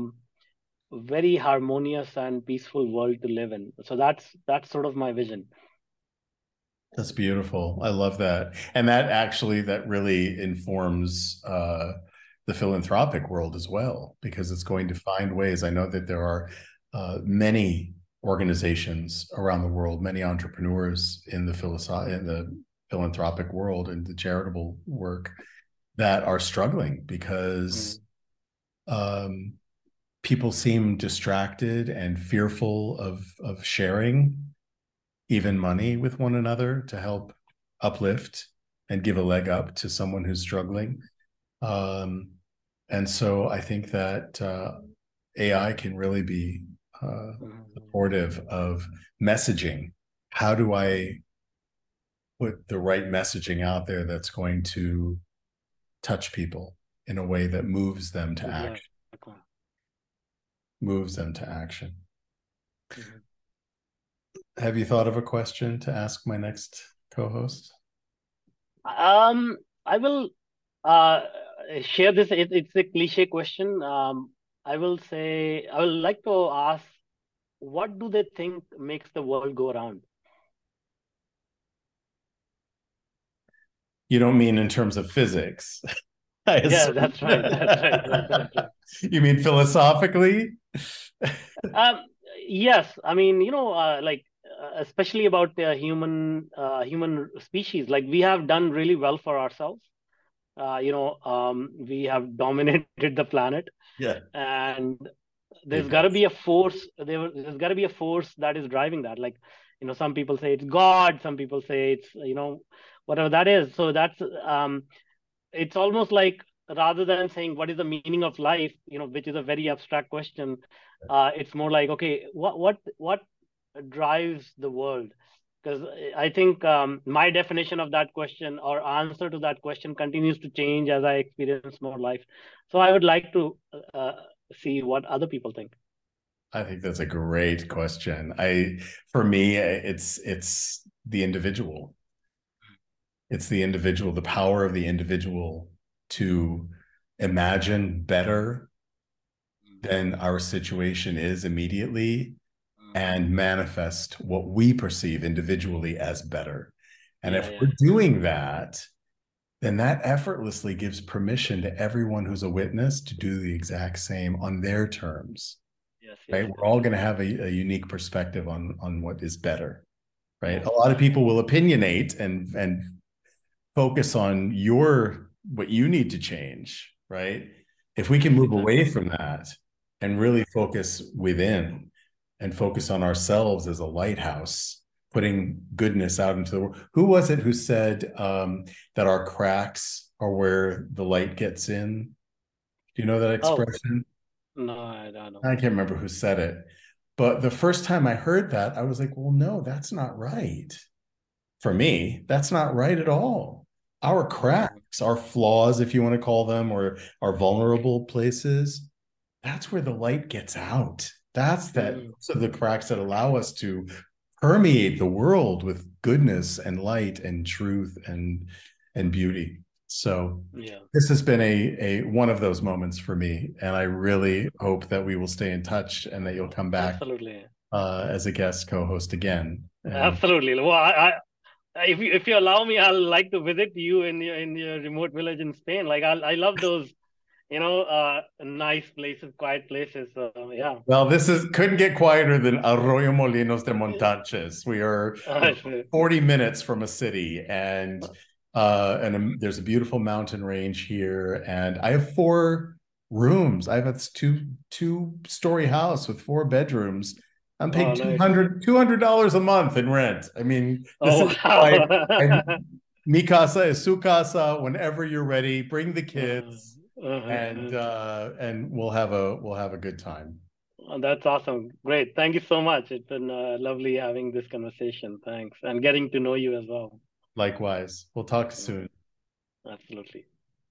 [SPEAKER 2] very harmonious and peaceful world to live in. So that's sort of my vision.
[SPEAKER 3] That's beautiful. I love that. And that really informs the philanthropic world as well, because it's going to find ways. I know that there are many organizations around the world, many entrepreneurs in the philanthropic world and the charitable work that are struggling because people seem distracted and fearful of sharing even money with one another to help uplift and give a leg up to someone who's struggling. And so I think that AI can really be supportive of messaging. How do I put the right messaging out there that's going to touch people in a way that moves them to action? Moves them to action. Have you thought of a question to ask my next co-host?
[SPEAKER 2] I will share this. It's a cliche question. I will like to ask, what do they think makes the world go around?
[SPEAKER 3] You don't mean in terms of physics?
[SPEAKER 2] Yeah, that's right. That's right.
[SPEAKER 3] You mean philosophically?
[SPEAKER 2] Yes. I mean, especially about the human species, like we have done really well for ourselves. We have dominated the planet.
[SPEAKER 3] Yeah.
[SPEAKER 2] And there's got to be a force. There's got to be a force that is driving that. Like, some people say it's God. Some people say it's, whatever that is. So that's, it's almost like, rather than saying what is the meaning of life, which is a very abstract question, it's more like, okay, what drives the world? Because I think my definition of that question or answer to that question continues to change as I experience more life. So I would like to see what other people think.
[SPEAKER 3] I think that's a great question. For me, it's the individual. It's the individual, the power of the individual to imagine better than our situation is immediately and manifest what we perceive individually as better. And if we're doing that, then that effortlessly gives permission to everyone who's a witness to do the exact same on their terms.
[SPEAKER 2] Yes,
[SPEAKER 3] right?
[SPEAKER 2] yes.
[SPEAKER 3] We're all going to have a unique perspective on what is better, right? A lot of people will opinionate and focus on what you need to change, right? If we can move away from that and really focus within and focus on ourselves as a lighthouse, putting goodness out into the world. Who was it who said that our cracks are where the light gets in? Do you know that expression?
[SPEAKER 2] No, I don't know.
[SPEAKER 3] I can't remember who said it. But the first time I heard that, I was like, well, no, that's not right. For me, that's not right at all. Our cracks, our flaws, if you want to call them, or our vulnerable places, that's where the light gets out. Those are the cracks that allow us to permeate the world with goodness and light and truth and beauty. So this has been a one of those moments for me, and I really hope that we will stay in touch and that you'll come back
[SPEAKER 2] Absolutely.
[SPEAKER 3] As a guest co-host again.
[SPEAKER 2] Absolutely. Well, if you allow me, I'll like to visit you in your remote village in Spain. Like I love those, nice places, quiet places. So yeah.
[SPEAKER 3] Well, couldn't get quieter than Arroyo Molinos de Montaches. We are 40 minutes from a city, and there's a beautiful mountain range here, and I have 4 rooms. I have a two-story house with 4 bedrooms. I'm paying $200 a month in rent. I mean, mi casa is su casa. Whenever you're ready, bring the kids, and we'll have a good time.
[SPEAKER 2] Oh, that's awesome. Great. Thank you so much. It's been lovely having this conversation. Thanks, and getting to know you as well.
[SPEAKER 3] Likewise. We'll talk soon.
[SPEAKER 2] Absolutely.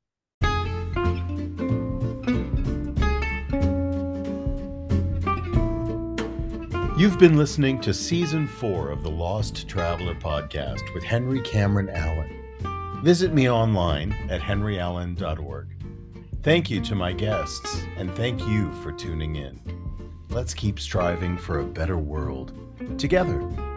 [SPEAKER 1] You've been listening to Season 4 of the Lost Traveler podcast with Henry Cameron Allen. Visit me online at henryallen.org. Thank you to my guests, and thank you for tuning in. Let's keep striving for a better world together.